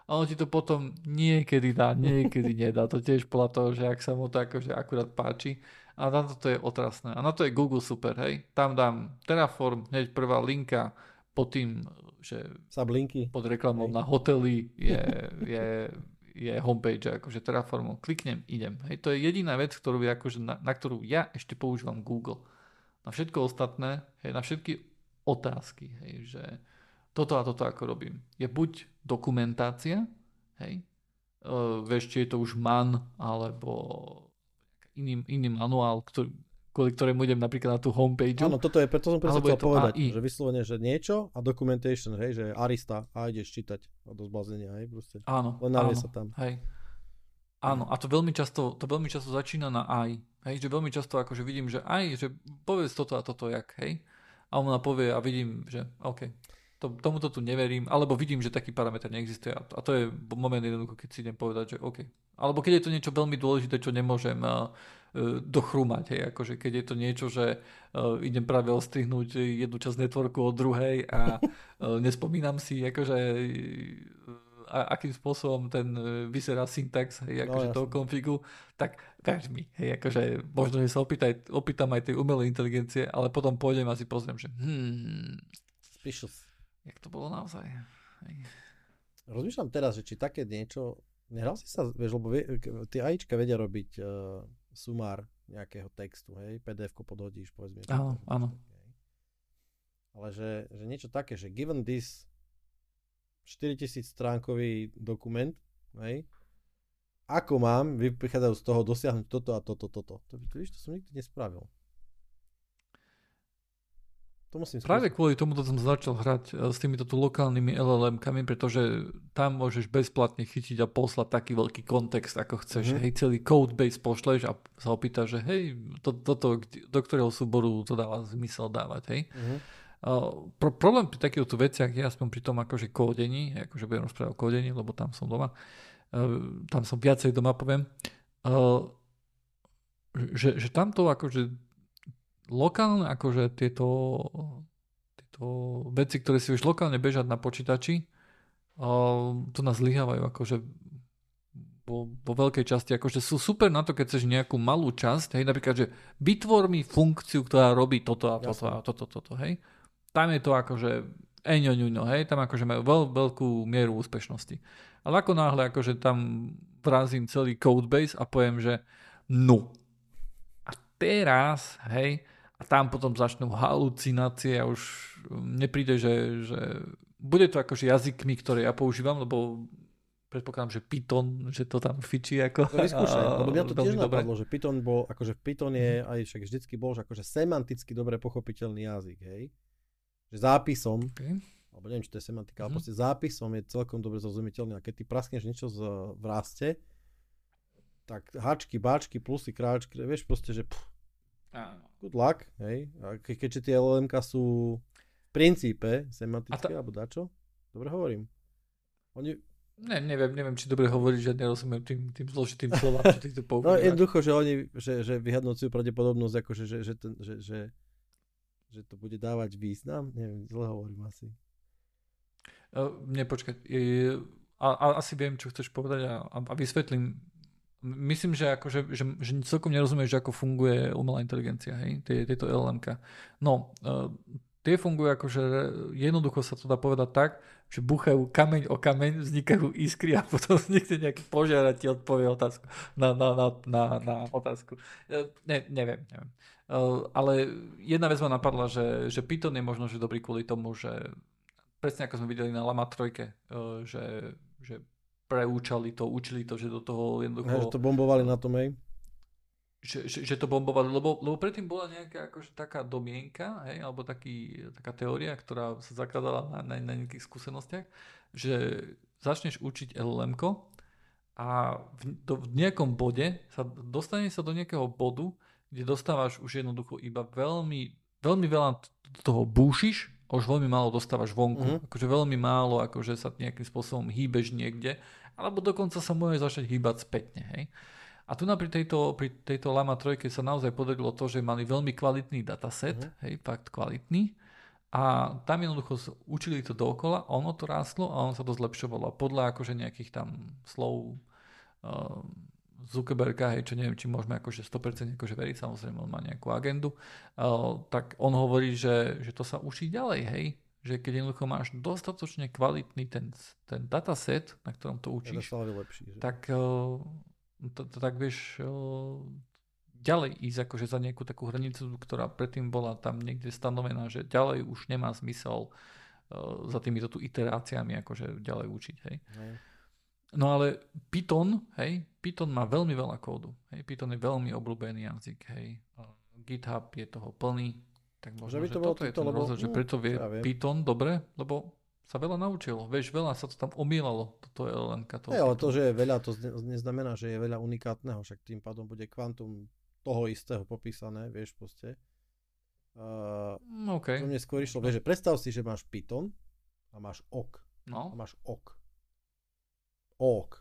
a on ti to potom niekedy dá, niekedy nedá. To tiež podľa toho, že ak sa mu to akože akurát páči. A na to je otrasné. A na to je Google super, hej. Tam dám Terraform, hneď prvá linka pod tým, že Sublinky. pod reklamou hej. na hotely je, je, je homepage, akože Terraformu. Kliknem, idem. Hej. To je jediná vec, ktorú je, akože na, na ktorú ja ešte používam Google. Na všetko ostatné, hej, na všetky otázky, hej, že toto a toto ako robím. Je buď dokumentácia, hej, uh, vieš, či je to už man, alebo iný, iný manuál, ktorý, kvôli ktorému idem napríklad na tú homepage. Áno, toto je, preto som presne alebo chcel je to povedať, á í. že vyslovene, že niečo a documentation, hej, že Arista a ideš čítať a do zblázenia, hej, proste. Áno, Len áno, sa tam. hej. Áno, a to veľmi často, to veľmi často začína na aj, hej, že veľmi často akože vidím, že aj, že povedz toto a toto jak, hej, a on ma povie a vidím, že OK, to, tomuto tu neverím, alebo vidím, že taký parameter neexistuje a, a to je moment jednoducho, keď si idem povedať, že OK. Alebo keď je to niečo veľmi dôležité, čo nemôžem uh, uh, dochrúmať, hej, akože keď je to niečo, že uh, idem práve ostrihnúť jednu časť networku od druhej a uh, nespomínam si, akože uh, a akým spôsobom ten uh, vyzerá syntax, hej, akože no, toho konfigu, tak ver mi, hej, akože možno, že sa opýtaj, opýtam aj tej umelej inteligencie, ale potom pôjdem a si pozriem, že hmm, Suspicious. Jak to bolo naozaj. Hej. Rozmýšľam teraz, že či také niečo, nehral si sa, vieš, lebo vie, tie AIčka vedia robiť uh, sumár nejakého textu, hej, pé dé efko podhodíš, povedzme. Áno, áno. Ale že, že niečo také, že given this štyritisíc stránkový dokument, hej, ako mám, vychádzajú z toho dosiahnuť toto a toto, toto. To, to, to som nikdy nespravil. To musím skúsiť. Práve kvôli tomu som začal hrať s týmito tu lokálnymi el el em-kami, pretože tam môžeš bezplatne chytiť a poslať taký veľký kontext, ako chceš. Mm-hmm. Hej, celý codebase pošleš a sa opýtaš, že hej, to, toto, do ktorého súboru to dáva zmysel dávať, hej. Mm-hmm. Uh, pro, problém pri takýchto veciach je aspoň pri tom akože kódení, akože budem rozprávať o kódení, lebo tam som doma, uh, tam som viacej doma, poviem, uh, že, že tamto akože lokálne akože tieto, tieto veci, ktoré si vieš lokálne bežať na počítači, uh, to nás zlyhávajú akože vo, vo veľkej časti, akože sú super na to, keď chceš nejakú malú časť, hej, napríklad, že vytvor mi funkciu, ktorá robí toto a toto a toto, toto, hej. Tam je to akože eňoňuňo, hej, tam akože majú veľ, veľkú mieru úspešnosti. Ale ako náhle akože tam vrazím celý codebase a poviem, že no. A teraz, hej, a tam potom začnú halucinácie a už nepríde, že, že bude to akože jazykmi, ktoré ja používam, lebo predpokladám, že Python, že to tam fičí ako... To vyskúšaj, lebo mňa to tiež dobre. napadlo, že Python bol, akože Python je, aj však vždycky bol, že akože semanticky dobre pochopiteľný jazyk, hej. Že zápisom, okay. alebo neviem, či to je semantika, mm-hmm. ale proste zápisom je celkom dobre zrozumiteľný a keď ty praskneš niečo z, v raste, tak háčky, báčky, plusy, kráčky, vieš proste, že pff, good luck, hej. A ke, keďže tie el el emka sú v princípe semantické, ta... alebo dačo, dobre hovorím. Oni... Ne, neviem, neviem, či dobre hovoríš, že nerozumiem tým, tým zložitým slovám, čo ty to používaš. No jednoducho, že oni, že, že vyhodnocujú pravdepodobnosť, akože, že, že, ten, že, že, že to bude dávať význam, neviem, zle hovorím asi. Uh, nie, počkaj, a, a asi viem, čo chceš povedať a, a vysvetlím. Myslím, že, akože, že, že celkom nerozumieš, že ako funguje umelá inteligencia, hej, tieto el el emka. No, uh, tie fungujú akože jednoducho sa to dá povedať tak, že buchajú kameň o kameň, vznikajú iskry a potom vznikne nejaký požiar a ti odpovie otázku na, na, na, na, na otázku. Ne, neviem, neviem. Ale jedna vec ma napadla, že, že Python je možno že dobrý kvôli tomu, že presne ako sme videli na Llama tri, že, že preúčali to, učili to, že do toho jednoducho... Ne, že to bombovali na tom, hej? Že, že, že to bombovali, lebo, lebo predtým bola nejaká akože taká domienka, hej, alebo taký, taká teória, ktorá sa zakladala na, na, na nejakých skúsenostiach, že začneš učiť el el emko a v, do, v nejakom bode sa dostane sa do nejakého bodu, kde dostávaš už jednoducho iba veľmi, veľmi veľa toho búšiš a už veľmi málo dostávaš vonku. Mm-hmm. Akože veľmi málo, akože sa nejakým spôsobom hýbeš niekde, alebo dokonca sa môže začať hýbať spätne, hej. A tu pri tejto, pri tejto Llama tri sa naozaj podarilo to, že mali veľmi kvalitný dataset, mm. hej, fakt kvalitný. A tam jednoducho učili to dookola, ono to rástlo a ono sa to zlepšovalo. A podľa akože nejakých tam slov uh, Zuckerberga, hej, čo neviem, či môžeme akože sto percent akože veriť, samozrejme on má nejakú agendu, uh, tak on hovorí, že, že to sa učí ďalej, hej. Že keď jednoducho máš dostatočne kvalitný ten, ten dataset, na ktorom to učíš, lepší, že? tak, uh, to, to, tak vieš uh, ďalej ísť akože za nejakú takú hranicu, ktorá predtým bola tam niekde stanovená, že ďalej už nemá zmysel uh, za týmito tu iteráciami akože ďalej učiť, hej. hej. No ale Python, hej, Python má veľmi veľa kódu, hej, Python je veľmi obľúbený jazyk, hej, uh, GitHub je toho plný, tak možno, že, že to toto je ten lebo, rozhod, že preto vie ja Python dobre, lebo sa veľa naučil, vieš, veľa sa to tam omýlalo, toto el el em-ka. Hej, ale to, že je veľa, to neznamená, že je veľa unikátneho, však tým pádom bude kvantum toho istého popísané, vieš, proste. Uh, okay. To mne skôr išlo, vieš, že predstav si, že máš Python a máš ok. No. A máš ok. Ok.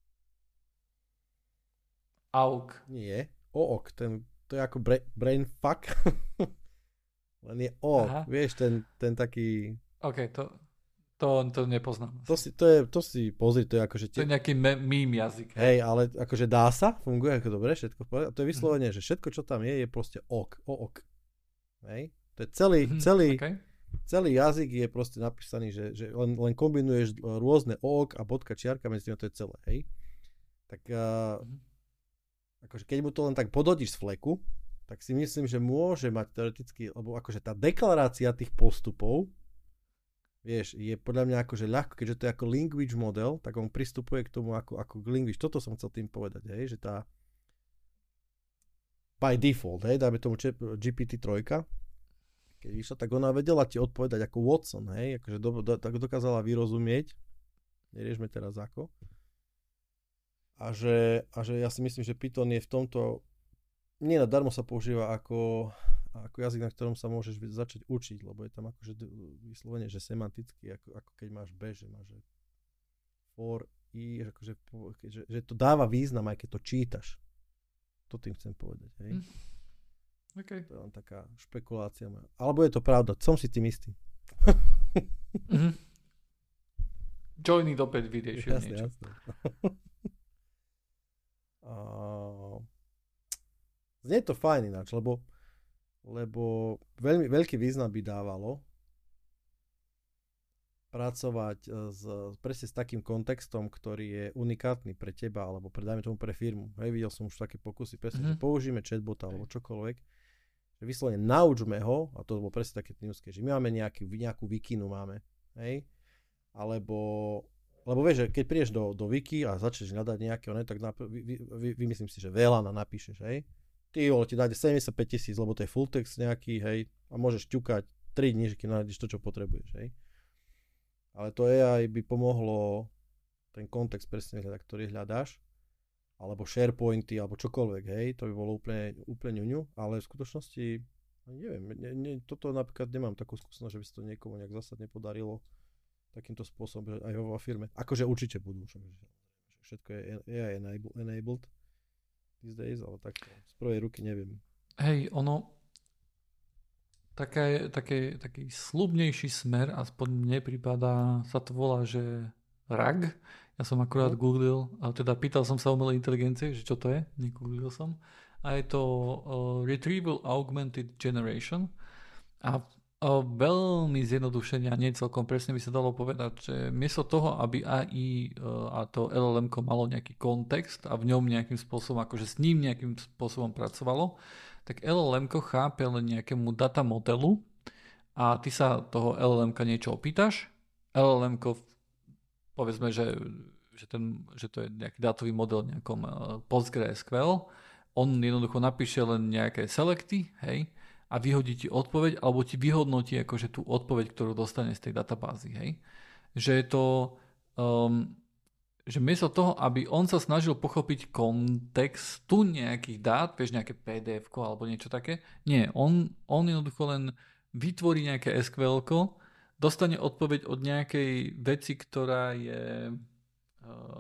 Auk. Nie, ook, ten, to je ako bra- brain fuck. Len je ok, aha. Vieš, ten, ten taký... OK, to, to, to nepoznám. To si, to, je, to si pozri, to je akože... To je nejaký me- meme jazyk. Hej, ale akože dá sa, funguje ako dobre, všetko v poriadku. To je vyslovene, mm. že všetko, čo tam je, je proste ok, ok. Hej, to je celý, mm, celý, okay. celý jazyk je proste napísaný, že, že len, len kombinuješ rôzne ok a bodka čiarka, medzi tým to je celé, hej. Tak uh, mm. akože keď mu to len tak podhodíš z fleku, tak si myslím, že môže mať teoreticky, lebo akože tá deklarácia tých postupov, vieš, je podľa mňa akože ľahko, keďže to je ako language model, tak on pristupuje k tomu ako, ako k language. Toto som chcel tým povedať, hej, že tá by default, hej, dáme tomu G P T tri, keď vyšla, tak ona vedela ti odpovedať ako Watson, hej, akože do, do, tak dokázala vyrozumieť, neriešme teraz ako, a že, a že ja si myslím, že Python je v tomto nie nadarmo sa používa ako, ako jazyk, na ktorom sa môžeš začať učiť, lebo je tam akože vyslovene, že semanticky, ako, ako keď máš B, že máš že for, i, že, akože, že, že to dáva význam, aj keď to čítaš. To tým chcem povedať, hej. Mm. Okay. To je len taká špekulácia moja. Alebo je to pravda, som si tým istý. mm-hmm. Joiny opäť vyriešil jasne, niečo. Jasne. uh... Znie to fajn ináč, lebo, lebo veľmi, veľký význam by dávalo pracovať s, presne s takým kontextom, ktorý je unikátny pre teba, alebo pre, dajme tomu pre firmu. Hej, videl som už také pokusy, presne, mm-hmm. že použijeme chatbota alebo čokoľvek, že vyslovene naučme ho, a to bolo presne také tínske, že my máme nejaký, nejakú wikinu máme, hej, alebo... Lebo vieš, že keď prídeš do, do wiki a začneš hľadať nejakého, ne, tak nap- vy, vy, vy, vymyslím si, že veľa na napíšeš, hej. Ty vole, ti dáte sedemdesiatpäť tisíc, lebo to je full text nejaký, hej, a môžeš ťukať tri dní, že keď nájdeš to, čo potrebuješ, hej. Ale to á í by pomohlo ten kontext presne hľadať, ktorý hľadáš, alebo sharepointy, alebo čokoľvek, hej, to by bolo úplne, úplne ňuňu, ale v skutočnosti, neviem, ne, ne, toto napríklad nemám takú skúsenosť, že by sa to niekomu nejak zásadne podarilo takýmto spôsobom, aj vo firme. Akože určite budú, že všetko je á í enabled these days, ale tak z prvej ruky neviem. Hej, ono také, také, taký slubnejší smer, aspoň mne prípada, sa to volá, že er á gé. Ja som akurát no. googlil, ale teda pýtal som sa umelej inteligencie, že čo to je, negooglil som. A je to uh, Retrieval Augmented Generation. A uh, veľmi zjednodušene a nie celkom presne by sa dalo povedať, že miesto toho, aby á í uh, a to el el em-ko malo nejaký kontext a v ňom nejakým spôsobom, akože s ním nejakým spôsobom pracovalo, tak el el em-ko chápe len nejakému data modelu a ty sa toho el el em-ka niečo opýtaš, el el em-ko povedzme, že, že, ten, že to je nejaký dátový model v nejakom PostgreSQL, on jednoducho napíše len nejaké selekty, hej, a vyhodí ti odpoveď, alebo ti vyhodnotí akože tú odpoveď, ktorú dostane z tej databázy, hej. Že je to, um, že miesto toho, aby on sa snažil pochopiť kontextu nejakých dát, vieš, nejaké pé dé efko alebo niečo také, nie, on, on jednoducho len vytvorí nejaké es kú elko, dostane odpoveď od nejakej veci, ktorá je uh,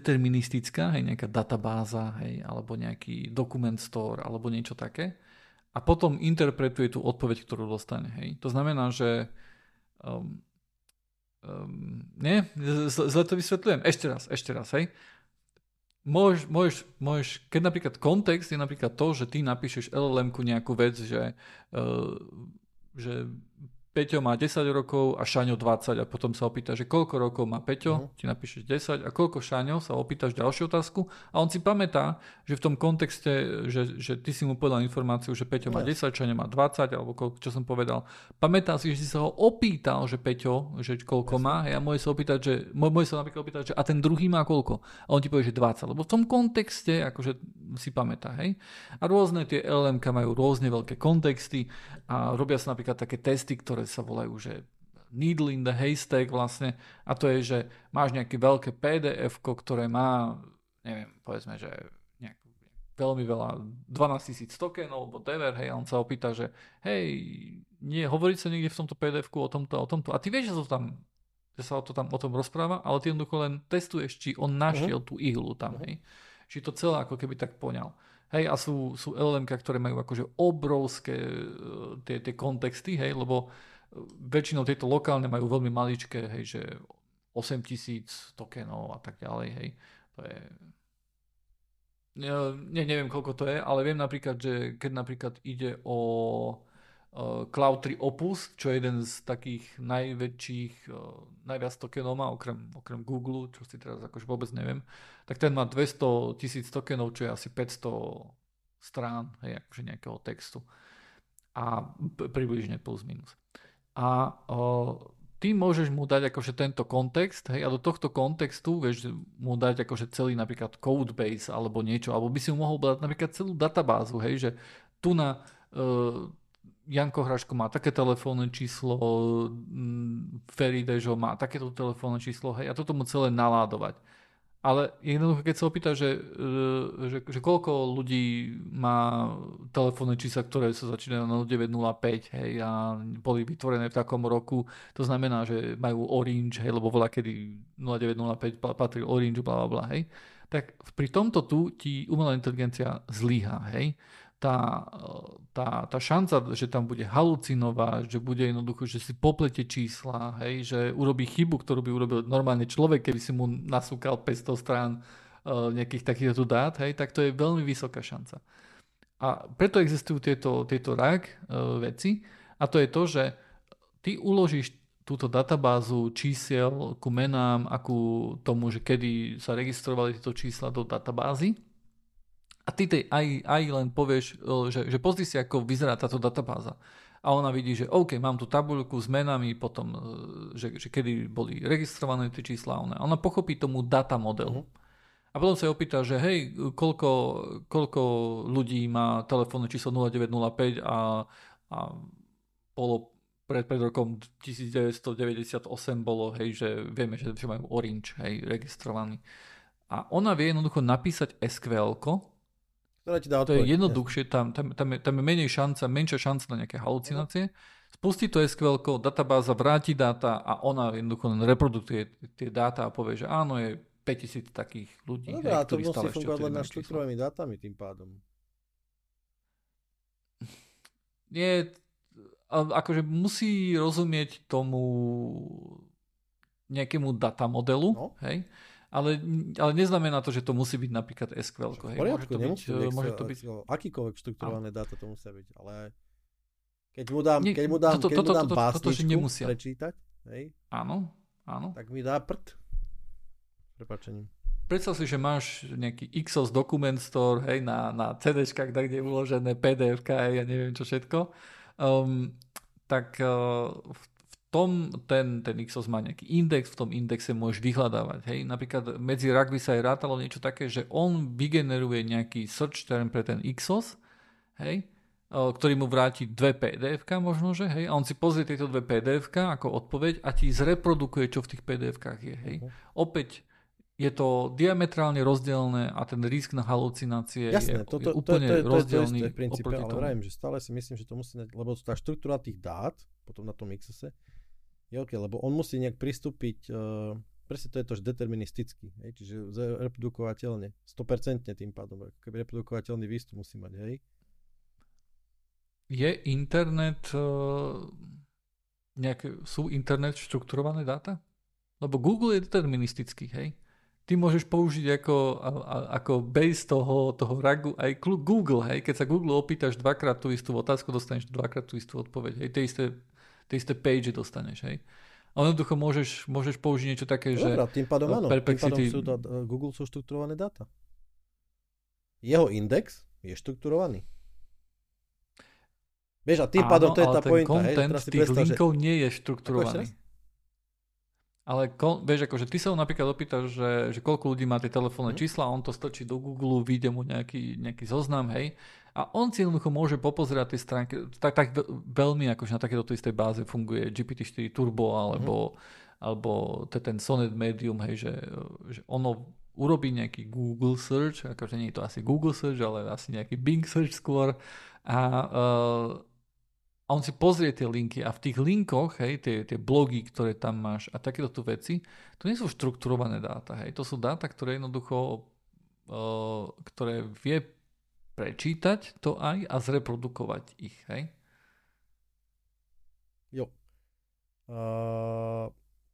deterministická, hej, nejaká databáza, hej, alebo nejaký document store, alebo niečo také. a potom interpretuje tú odpoveď, ktorú dostane. Hej. To znamená, že um, um, nie, zle to vysvetľujem. Ešte raz, ešte raz, hej. Môžeš, môžeš, môžeš, keď napríklad kontext je napríklad to, že ty napíšeš el el em-ku nejakú vec, že, uh, že Peťo má desať rokov a Šaňo dvadsať a potom sa opýta, že koľko rokov má Peťo, uh-huh. ti napíšeš desať a koľko Šaňo, sa opýtaš ďalšiu otázku a on si pamätá, že v tom kontexte, že, že ty si mu povedal informáciu, že Peťo má desať, Šaňo má dvadsať alebo koľko, čo som povedal. Pamätá si, že si sa ho opýtal, že Peťo, že koľko yes. má a ja môže sa opýtať, že, môže sa napríklad opýtať, že a ten druhý má koľko a on ti povie, že dvadsať, lebo v tom kontexte akože si pamätá, hej. A rôzne tie el el em-ka majú rôzne veľké kontexty a robia sa napríklad také testy, ktoré sa volajú, že needle in the haystack vlastne, a to je, že máš nejaké veľké pé dé efko, ktoré má, neviem, povedzme, že nejakú, veľmi veľa, dvanásťtisíc tokenov, whatever, hej, a on sa opýta, že hej, nie, hovorí sa niekde v tomto pé dé efku o tomto, o tomto, a ty vieš, že, to tam, že sa o, to tam, o tom rozpráva, ale ty jednoducho len testuješ, či on našiel uh-huh. tú ihlu tam, uh-huh. hej, či to celé ako keby tak poňal. Hej, a sú, sú el el em-ka, ktoré majú akože obrovské tie, tie kontexty, hej, lebo väčšinou tieto lokálne majú veľmi maličké, hej, že osem tisíc tokenov a tak ďalej, hej. To je... Ne, neviem, koľko to je, ale viem napríklad, že keď napríklad ide o uh, Cloud tri Opus, čo je jeden z takých najväčších, uh, najviac tokenov má, okrem, okrem Google, čo si teraz akože vôbec neviem, tak ten má dvesto tisíc tokenov, čo je asi päťsto strán, hej, akože nejakého textu. A približne plus minus. A o, ty môžeš mu dať akože tento kontext, hej, a do tohto kontextu vieš mu dať akože celý napríklad codebase alebo niečo, alebo by si mu mohol dať napríklad celú databázu, hej, že tu na uh, Janko Hraško má také telefónne číslo, Ferry Dežo má takéto telefónne číslo, hej, a toto mu celé naládovať. Ale jednoducho, keď sa opýta, že, že, že koľko ľudí má telefónne čísla, ktoré sa začínajú na nula deväť nula päť, hej, a boli vytvorené v takom roku, to znamená, že majú Orange, hej, lebo voľa kedy nula deväť nula päť patrí Orange, bla, bla, bla, hej, tak pri tomto tu ti umelá inteligencia zlyhá, hej. Tá, tá, tá šanca, že tam bude halucinovať, že bude jednoducho, že si poplete čísla, hej, že urobí chybu, ktorú by urobil normálne človek, keby si mu nasúkal päťsto strán uh, nejakých takýchto dát, hej, tak to je veľmi vysoká šanca. A preto existujú tieto, tieto rak uh, veci a to je to, že ty uložíš túto databázu čísiel ku menám a ku tomu, že kedy sa registrovali tieto čísla do databázy. A ty tej aj, aj len povieš, že, že pozri si, ako vyzerá táto databáza. A ona vidí, že OK, mám tu tabuľku s menami, potom, že, že kedy boli registrované tie čísla. Ona, ona pochopí tomu data modelu. Uh-huh. A potom sa opýta, že hej, koľko, koľko ľudí má telefónne číslo nula deväť nula päť a, a bolo pred, pred rokom devätnásťstodeväťdesiatosem bolo, hej, že vieme, že, že majú Orange, hej, registrovaný. A ona vie jednoducho napísať es kvé elko, ti dá odpoveď, to je jednoduchšie, tam, tam, tam, je, tam je menej šanca, menšia šanca na nejaké halucinácie. Spustí to es kvé elko, databáza vráti dáta a ona jednoducho len reprodukuje tie dáta a povie, že áno, je päťtisíc takých ľudí. No a to musí fungovať len na štruktúrovanými dátami tým pádom. Nie, akože musí rozumieť tomu nejakému datamodelu, no. hej, Ale, ale neznamená to, že to musí byť napríklad es kvé elko. V poriadku, môže to byť, môže to byť... akýkoľvek štruktúrované dáta to musia byť, ale keď mu dám, keď mu dám, keď mu dám básničku prečítať, hej, áno, áno. tak mi dá prd. Prepačením. Predstav si, že máš nejaký Ixos Document Store, hej, na, na CDčkách, kde je uložené pé dé efka, hej, ja neviem čo všetko. Um, tak uh, v tom ten, ten Ixos má nejaký index, v tom indexe môžeš vyhľadávať. Hej. Napríklad medzi rak by sa aj rátalo niečo také, že on vygeneruje nejaký search term pre ten Ixos, hej, ktorý mu vráti dve pé dé efka možno, že, hej, a on si pozrie tieto dve pé dé efka ako odpoveď a ti zreprodukuje, čo v tých pé dé efkách je. Hej. Uh-huh. Opäť je to diametrálne rozdielne a ten risk na halucinácie Jasné, je, to, to, je úplne to, to, to, rozdielný. To je v princípe, ale vrajím, že stále si myslím, že to musí, lebo tá štruktúra tých dát potom na tom Ixose je OK, lebo on musí nejak pristúpiť, uh, presne to je to, že deterministicky, hej, čiže reprodukovateľne, sto percent tým pádom, keby reprodukovateľný výstup musí mať, hej. je internet, uh, nejaké, sú internet štrukturované dáta? Lebo Google je deterministický, hej? Ty môžeš použiť ako, a, a, ako base toho, toho ragu aj Google, hej? Keď sa Google opýtaš dvakrát tú istú otázku, dostaneš dvakrát tú istú odpoveď, hej? Tie isté, tie isté page dostaneš, hej? A jednoducho môžeš, môžeš použiť niečo také, že... Dobre, tým pádom áno, tým pádom sú to, Google sú štrukturované dáta. Jeho index je štrukturovaný. Vieš, a tým áno, pádom to je tá pointa. Áno, ale ten content tých linkov že... nie je štrukturovaný. Ale kon, vieš, akože ty sa ho napríklad opýtaš, že, že koľko ľudí má tie telefónne hmm. čísla, on to strčí do Google, vyjde mu nejaký, nejaký zoznam, hej. A on si jednoducho môže popozerať tie stránky, tak, tak veľmi akože na takéto istej báze funguje G P T štyri Turbo, alebo, hmm. alebo ten Sonnet Medium, hej, že, že ono urobí nejaký Google search, akože nie je to asi Google search, ale asi nejaký Bing search skôr. A uh, A on si pozrie tie linky a v tých linkoch, hej, tie, tie blogy, ktoré tam máš a takéto tu veci, to nie sú štrukturované dáta, hej, to sú dáta, ktoré jednoducho, uh, ktoré vie prečítať to aj a zreprodukovať ich, hej. Jo. Uh,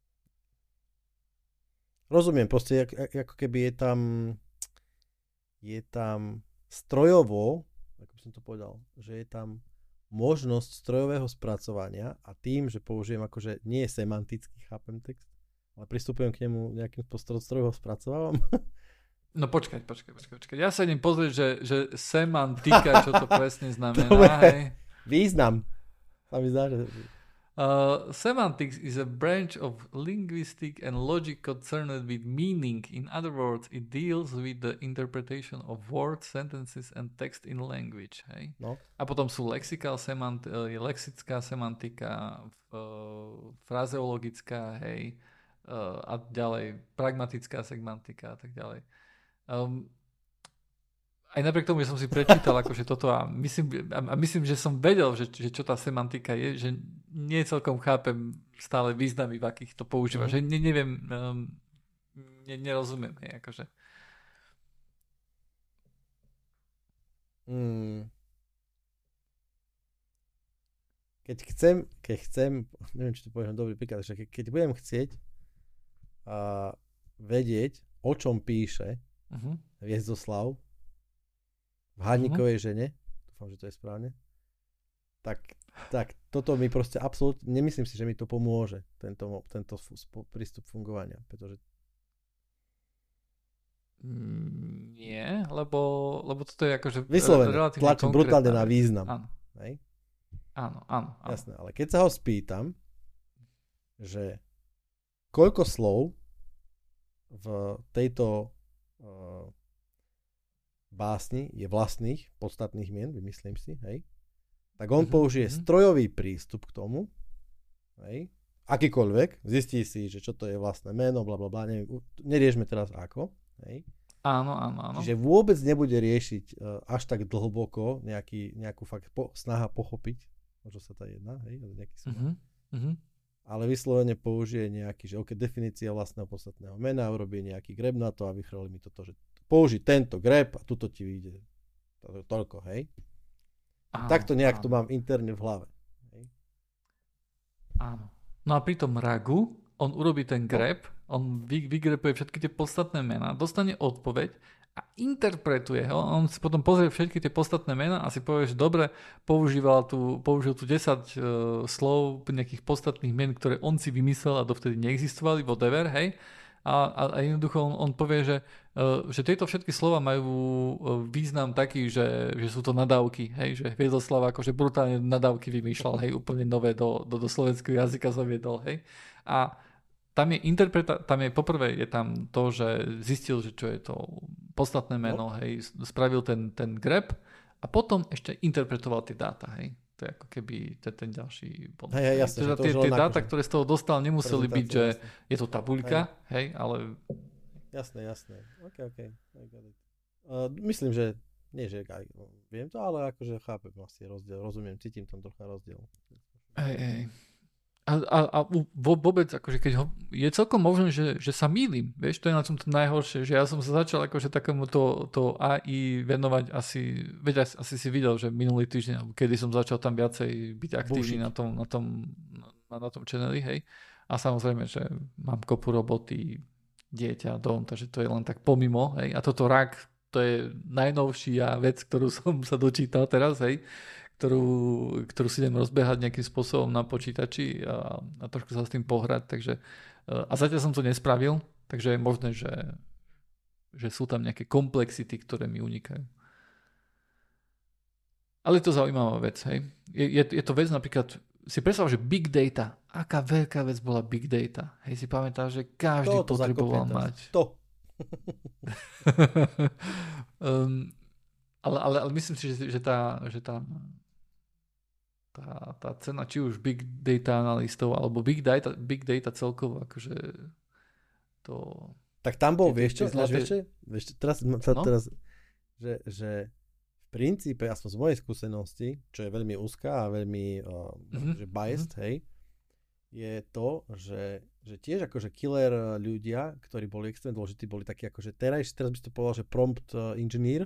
rozumiem, proste, ako keby je tam je tam strojovo, ako by som to povedal, že je tam možnosť strojového spracovania a tým, že použijem akože nie semanticky chápem text, ale pristupujem k nemu nejakým spôsobom strojovo spracovávam. No počkať, počkať, počkať, počkať. Ja sa idem pozrieť, že, že semantika, čo to presne znamená. Hej. Význam. Sa mi zdá, že... Uh, semantics is a branch of linguistic and logic concerned with meaning. In other words, it deals with the interpretation of words, sentences and text in language. Hej? No. A potom sú lexical semant- je lexická semantika, uh, frazeologická, hej, uh, a ďalej pragmatická semantika a tak ďalej. Um, Aj napriek tomu, že som si prečítal akože toto a myslím, a myslím, že som vedel, že, že čo tá semantika je, že nie celkom chápem stále významy, v akých to používa. Mm. Že ne, neviem, um, ne, nerozumiem. Hej, akože. Mm. Keď chcem, keď chcem, neviem, či to poviem dobrý príklad, že keď, keď budem chcieť a vedieť, o čom píše uh-huh. Hviezdoslav, v Hádnikovej uh-huh. žene, dúfam, že to je správne, tak, tak toto mi proste absolútne, nemyslím si, že mi to pomôže, tento, tento prístup fungovania, pretože... Mm, nie, lebo, lebo toto je akože vyslovene, relatívne tlačím brutálne na význam. Áno. Hej? Áno, áno, áno. Jasné, ale keď sa ho spýtam, že koľko slov v tejto uh, básni je vlastných, podstatných mien, vymyslím si, hej, tak on mm-hmm. použije strojový prístup k tomu, hej, akýkoľvek, zistí si, že čo to je vlastné meno, blablabla, neviem, neriešme teraz ako, hej. Áno, áno, áno. Čiže vôbec nebude riešiť uh, až tak hlboko nejaký, nejakú fakt po, snaha pochopiť, možno sa tá jedná, hej, nejaký mm-hmm. Mm-hmm. ale vyslovene použije nejaký, že ok, definícia vlastného podstatného mena, urobí nejaký grab na to a vychrali mi toto, že použij tento grab a tuto ti vyjde to, toľko, hej. Áno, takto nejak áno. To mám interne v hlave. Hej. Áno. No a pri tom ragu on urobí ten grab, on vy, vygrepuje všetky tie podstatné mená, dostane odpoveď a interpretuje ho. On si potom pozrie všetky tie podstatné mená a si povie, že dobre, používal tu, použil tu desať uh, slov nejakých podstatných men, ktoré on si vymyslel a dovtedy neexistovali, whatever, hej. A, a, a jednoducho on, on povie, že, uh, že tieto všetky slova majú uh, význam taký, že, že sú to nadávky, hej, že Hviezdoslav akože brutálne nadávky vymýšľal, hej, úplne nové do, do, do slovenského jazyka zaviedol, hej. A tam je interpreta- tam je poprvé je tam to, že zistil, že čo je to podstatné meno, no. hej, spravil ten, ten grab a potom ešte interpretoval tie dáta, hej. To je ako keby ten, ten ďalší bod. Hej, hej, jasne, teda tie, tie dáta, ktoré z toho dostal, nemuseli byť, že jasne. Je to tabuľka, hej. hej, ale... Jasné, jasné. OK, OK. Uh, myslím, že nie, že aj viem to, ale akože chápem asi rozdiel, rozumiem, cítim tam trocha rozdiel. Hej, hej. A, a, a vôbec, akože keď ho, je celkom možné, že, že sa mýlim, vieš, to je na tom to najhoršie, že ja som sa začal akože takému to, to á í venovať asi, veď asi si videl, že minulý týždeň, kedy som začal tam viacej byť aktívny na tom, na tom, na, na tom channeli, hej. A samozrejme, že mám kopu roboty, dieťa, dom, takže to je len tak pomimo, hej. A toto rak, to je najnovšia vec, ktorú som sa dočítal teraz, hej. Ktorú, ktorú si idem rozbehať nejakým spôsobom na počítači a, a trošku sa s tým pohrať. Takže, a zatiaľ som to nespravil, takže je možné, že, že sú tam nejaké komplexity, ktoré mi unikajú. Ale je to zaujímavá vec. Hej. Je, je, je to vec napríklad, si predstav, že big data, aká veľká vec bola big data. Hej, si pamätáš, že každý to potreboval mať. To. um, ale, ale, ale myslím si, že, že tá... Že tá Tá, tá cena, či už big data analystov, alebo big data, big data celkovo, akože to... Tak tam bol, vieš čo, zlaté... vieš čo, vieš čo, teraz, no? teraz že, že v princípe, aspoň z mojej skúsenosti, čo je veľmi úzká a veľmi uh, mm-hmm. že biased, mm-hmm. hej, je to, že, že tiež akože killer ľudia, ktorí boli extrémne dôležití, boli takí akože teraz, teraz by si to povedal, že prompt engineer,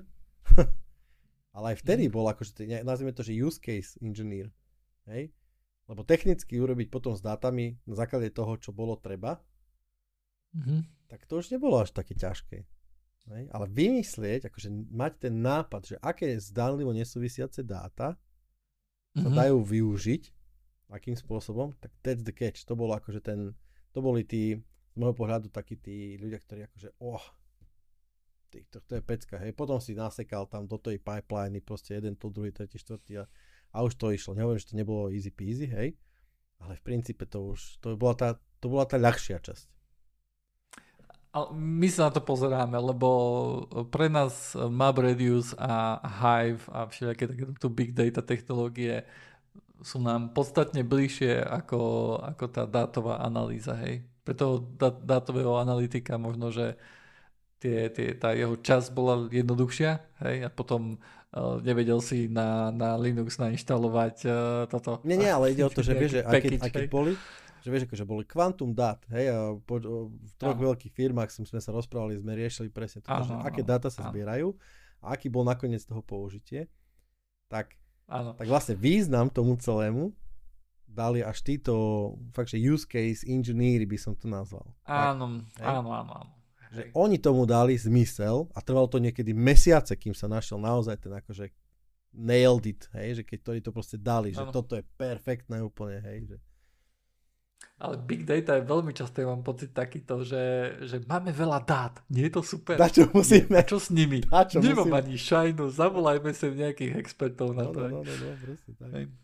ale aj vtedy mm. bol akože, nazvime to, že use case engineer. Hej? Lebo technicky urobiť potom s dátami na základe toho, čo bolo treba, mm-hmm. tak to už nebolo až také ťažké. Hej? Ale vymyslieť, akože mať ten nápad, že aké zdánlivo nesúvisiace dáta mm-hmm. sa dajú využiť, akým spôsobom, tak that's the catch. To bolo akože ten, to boli tí, z môjho pohľadu takí tí ľudia, ktorí akože, oh, To, to je pecka, hej. Potom si nasekal tam do tej pipeliny proste jeden, to druhý, tretí, štvrtý a, a už to išlo. Nehovorím, že to nebolo easy peasy, hej. Ale v princípe to už, to bola tá, to bola tá ľahšia časť. Ale my sa na to pozeráme, lebo pre nás MapReduce a Hive a všelijaké takéto big data technológie sú nám podstatne bližšie ako, ako tá dátová analýza, hej. Pre toho dá, dátového analytika možno, že Tie, tie, tá jeho časť bola jednoduchšia, hej, a potom uh, nevedel si na, na Linux nainštalovať uh, toto. Nie, nie, ale ide o to, že vieš, že aké, aké boli, že vieš, akože boli Quantum dát, hej, a po, v troch Aha. veľkých firmách sme sa rozprávali, sme riešili presne to, že aké dáta sa Aha. zbierajú a aký bol nakoniec toho použitie, tak, tak vlastne význam tomu celému dali až títo, fakt, že use case engineeri by som to nazval. Áno, áno, áno, áno. Že oni tomu dali zmysel a trvalo to niekedy mesiace, kým sa našiel naozaj ten akože nailed it, hej, že keď to, to proste dali, ano. Že toto je perfektné úplne, hej. Že... Ale big data je veľmi často, ja mám pocit takýto, že, že máme veľa dát, nie je to super? Na čo musíme? A čo s nimi? Čo Nemám musíme? ani šajnu, zavolajme sa nejakých expertov na no, to. No, no, no, no, presne tak. Hej.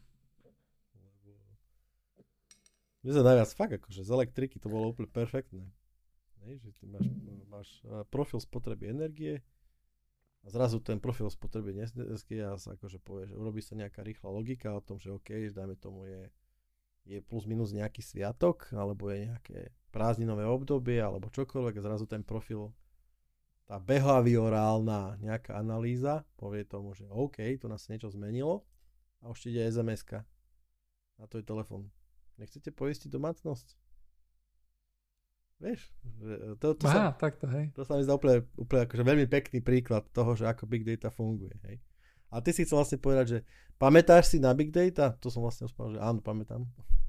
Mne sa najviac fakt, akože z elektriky to bolo úplne perfektné. Hej, že ty máš, máš profil spotreby energie a zrazu ten profil spotreby energie a sa akože povie, že urobí sa nejaká rýchla logika o tom, že OK, dajme tomu je, je plus minus nejaký sviatok alebo je nejaké prázdninové obdobie alebo čokoľvek a zrazu ten profil, tá behaviorálna nejaká analýza povie tomu, že OK, tu nás niečo zmenilo a už ti ide es em eska a to je telefón. Nechcete poistiť domácnosť? Vieš, to, to, Aha, sa, takto, hej. to sa mi zdá úplne, úplne akože veľmi pekný príklad toho, že ako big data funguje. Hej. A ty si chcel vlastne povedať, že pamätáš si na big data? To som vlastne uspal, že áno, pamätám.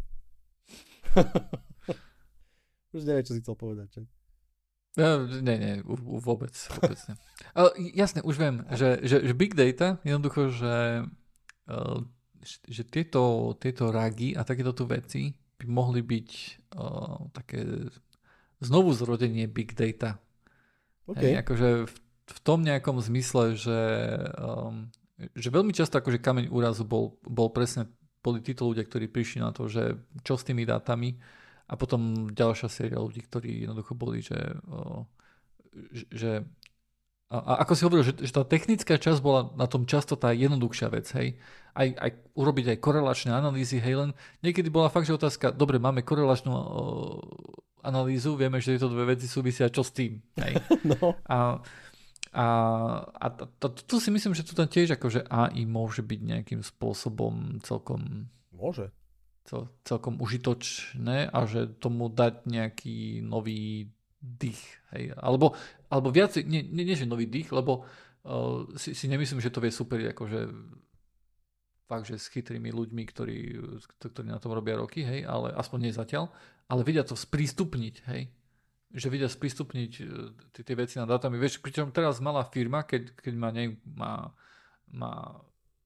Už neviem, čo si chcel povedať. Že? No, nie, nie, vôbec. vôbec nie. Ale jasne, už viem, že, že, že big data, jednoducho, že, že tieto, tieto ragy a takéto tu veci by mohli byť uh, také znovu zrodenie big data. Okay. Hej, akože v, v tom nejakom zmysle, že, um, že veľmi často akože kameň úrazu bol, bol presne, boli títo ľudia, ktorí prišli na to, že čo s tými dátami a potom ďalšia séria ľudí, ktorí jednoducho boli, že, uh, že a, a ako si hovoril, že, že tá technická časť bola na tom často tá jednoduchšia vec, hej. Aj, aj urobiť aj korelačné analýzy, hej, len niekedy bola fakt, že otázka, dobre, máme korelačnú uh, analýzu, vieme, že tieto dve veci súvisia, čo s tým, hej. No. A, a, a to, tu si myslím, že tu tam tiež akože á í môže byť nejakým spôsobom celkom... Môže. cel, celkom užitočné a že tomu dať nejaký nový dých. Hej. Alebo, alebo viac, nie, nie, nie že nový dých, lebo uh, si, si nemyslím, že to vie super akože fakt, že s chytrými ľuďmi, ktorí, ktorí na tom robia roky, hej, ale aspoň nie zatiaľ, ale vedia to sprístupniť, hej. Že vedia sprístupniť tie veci na dátami. Vieš, pričom teraz malá firma, keď, keď má, ne, má, má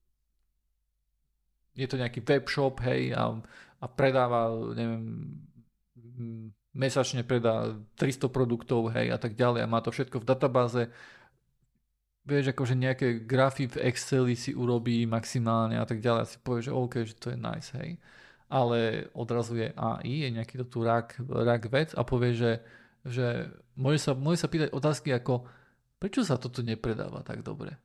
je to nejaký webshop, hej, a, a predáva, neviem, mesačne predá tristo produktov, hej, a tak ďalej a má to všetko v databáze. Vieš, akože nejaké grafy v Exceli si urobí maximálne a tak ďalej a si povie, že OK, že to je nice, hej. Ale odrazu je á í, je nejaký to tu rak, rak vec a povie, že, že môže, sa, môže sa pýtať otázky ako prečo sa toto nepredáva tak dobre?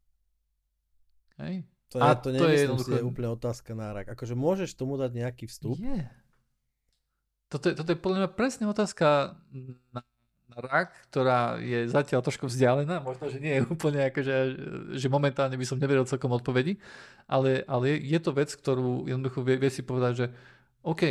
Hej. To, je, a to, to je, jednoducho... je úplne otázka na rak. Akože môžeš tomu dať nejaký vstup? Je. Toto je, toto je podľa mňa presne otázka na rak, ktorá je zatiaľ trošku vzdialená, možno, že nie je úplne akože, že momentálne by som nevedel celkom odpovedi, ale, ale je to vec, ktorú jednoducho vie, vie si povedať, že OK,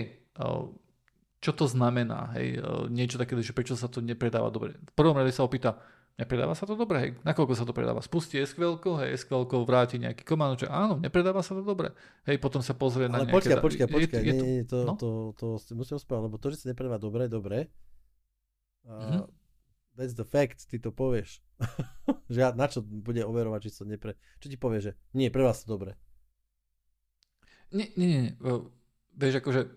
čo to znamená, hej, niečo také, že prečo sa to nepredáva dobre. V prvom rade sa opýta, nepredáva sa to dobre, hej, nakoľko sa to predáva, spustí es kú el-ko, hej, es kú el-ko vráti nejaký komando, že áno, nepredáva sa to dobre, hej, potom sa pozrie na ale nejaké... Ale počkaj, počkaj, počkaj, nie, nie, to, no? to, to, to musím spraviť, lebo to, že sa nepredáva dobre, dobre, Uh, mm-hmm. That's the fact, ty to povieš. Že ja, na čo bude overovať, či sa nepre... Čo ti povie, že nie, pre vás to dobre. Nie, nie, nie. Vieš, akože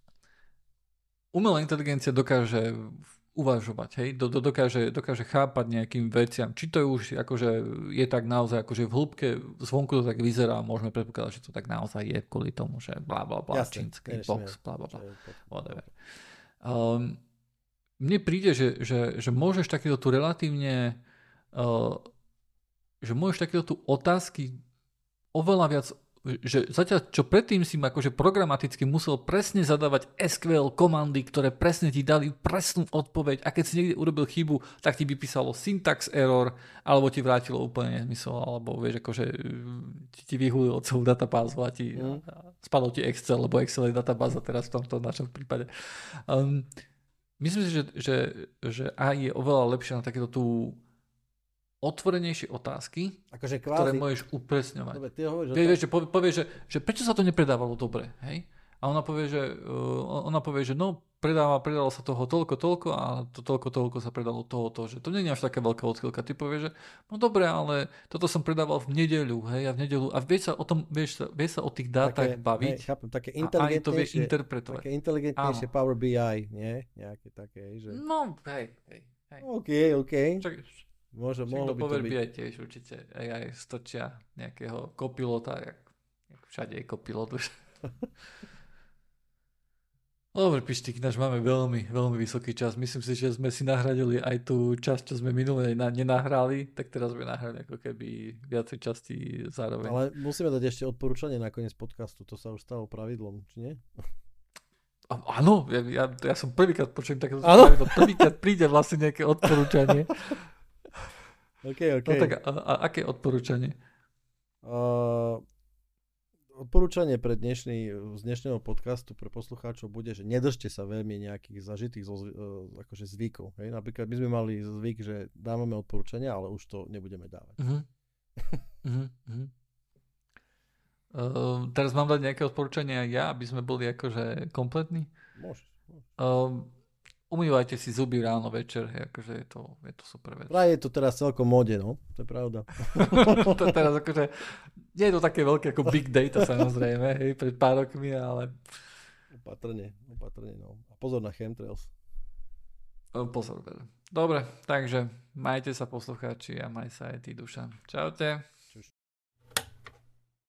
umelá inteligencia dokáže uvažovať, hej, do, do, dokáže, dokáže chápať nejakým veciam. Či to je už akože je tak naozaj, akože v hĺbke zvonku to tak vyzerá, môžeme predpokladať, že to tak naozaj je kvôli tomu, že blá, blá, blá, čínsky box, blá, blá, blá, whatever. Um, Mne príde, že, že, že môžeš takéto tu relatívne, uh, že môžeš takéto tu otázky oveľa viac, že zatiaľ, čo predtým si akože programaticky musel presne zadávať es kú el komandy, ktoré presne ti dali presnú odpoveď a keď si niekde urobil chybu, tak ti vypísalo syntax error, alebo ti vrátilo úplne nezmysel, alebo vieš, akože ti, ti vyhulilo celú databázu a ti mm. spadol ti Excel, lebo Excel je databáza teraz v tomto našom prípade. Um, Myslím si, že, že, že á í je oveľa lepšie na takéto tu otvorenejšie otázky, akože kvázi, ktoré môžeš upresňovať. Dobre, ty hovoríš, Vie, vieš, že povie, povie že, že prečo sa to nepredávalo dobre, hej? A ona povie, že, uh, ona povie, že no, predáva, predalo sa toho toľko, toľko a to toľko, toľko sa predalo toho, toho, že to nie je až taká veľká odchýlka. Ty povie, že no dobre, ale toto som predával v nedeľu, hej, a v nedeľu a vieš sa o tom, vieš sa, vieš sa o tých dátach také, baviť hej, chápem, také a aj to vie interpretovať. Také inteligentnejšie áno. Power bí aj, nie? Nejaké také, že... No, hej, hej, hej. OK, OK. Čak, Môže, mohlo by to byť. Power bí aj tiež určite aj, aj stočia nejakého kopilota, jak, jak všade je kopilot už. Dobre, Pištík, náš máme veľmi, veľmi vysoký čas. Myslím si, že sme si nahradili aj tú časť, čo sme minulé nenahrali, tak teraz sme nahrali ako keby viacej časti zároveň. Ale musíme dať ešte odporúčanie na koniec podcastu, to sa už stalo pravidlom, či nie? A, áno, ja, ja, ja som prvýkrát počujem takéto pravidlo. Prvýkrát príde vlastne nejaké odporúčanie. OK, OK. No tak a, a aké odporúčanie? Uh... Odporúčanie pre dnešný, z dnešného podcastu pre poslucháčov bude, že nedržte sa veľmi nejakých zažitých zo, akože zvykov. Hej? Napríklad my sme mali zvyk, že dávame odporúčania, ale už to nebudeme dávať. Uh-huh. uh-huh. Uh-huh. Uh, teraz mám dať nejaké odporúčania ja, aby sme boli akože kompletní? Môžeš. môžeš. Uh, umývajte si zuby ráno, večer, akože je to, je to super vec. Práve je to teraz celkom móde, no, to je pravda. To teraz akože, nie je to také veľké ako big data samozrejme, hej, pred pár rokmi, ale... Opatrne, opatrne, no. A pozor na chemtrails. Pozor, dobre, takže majte sa poslucháči a maj sa aj ty, Dušan. Čaute.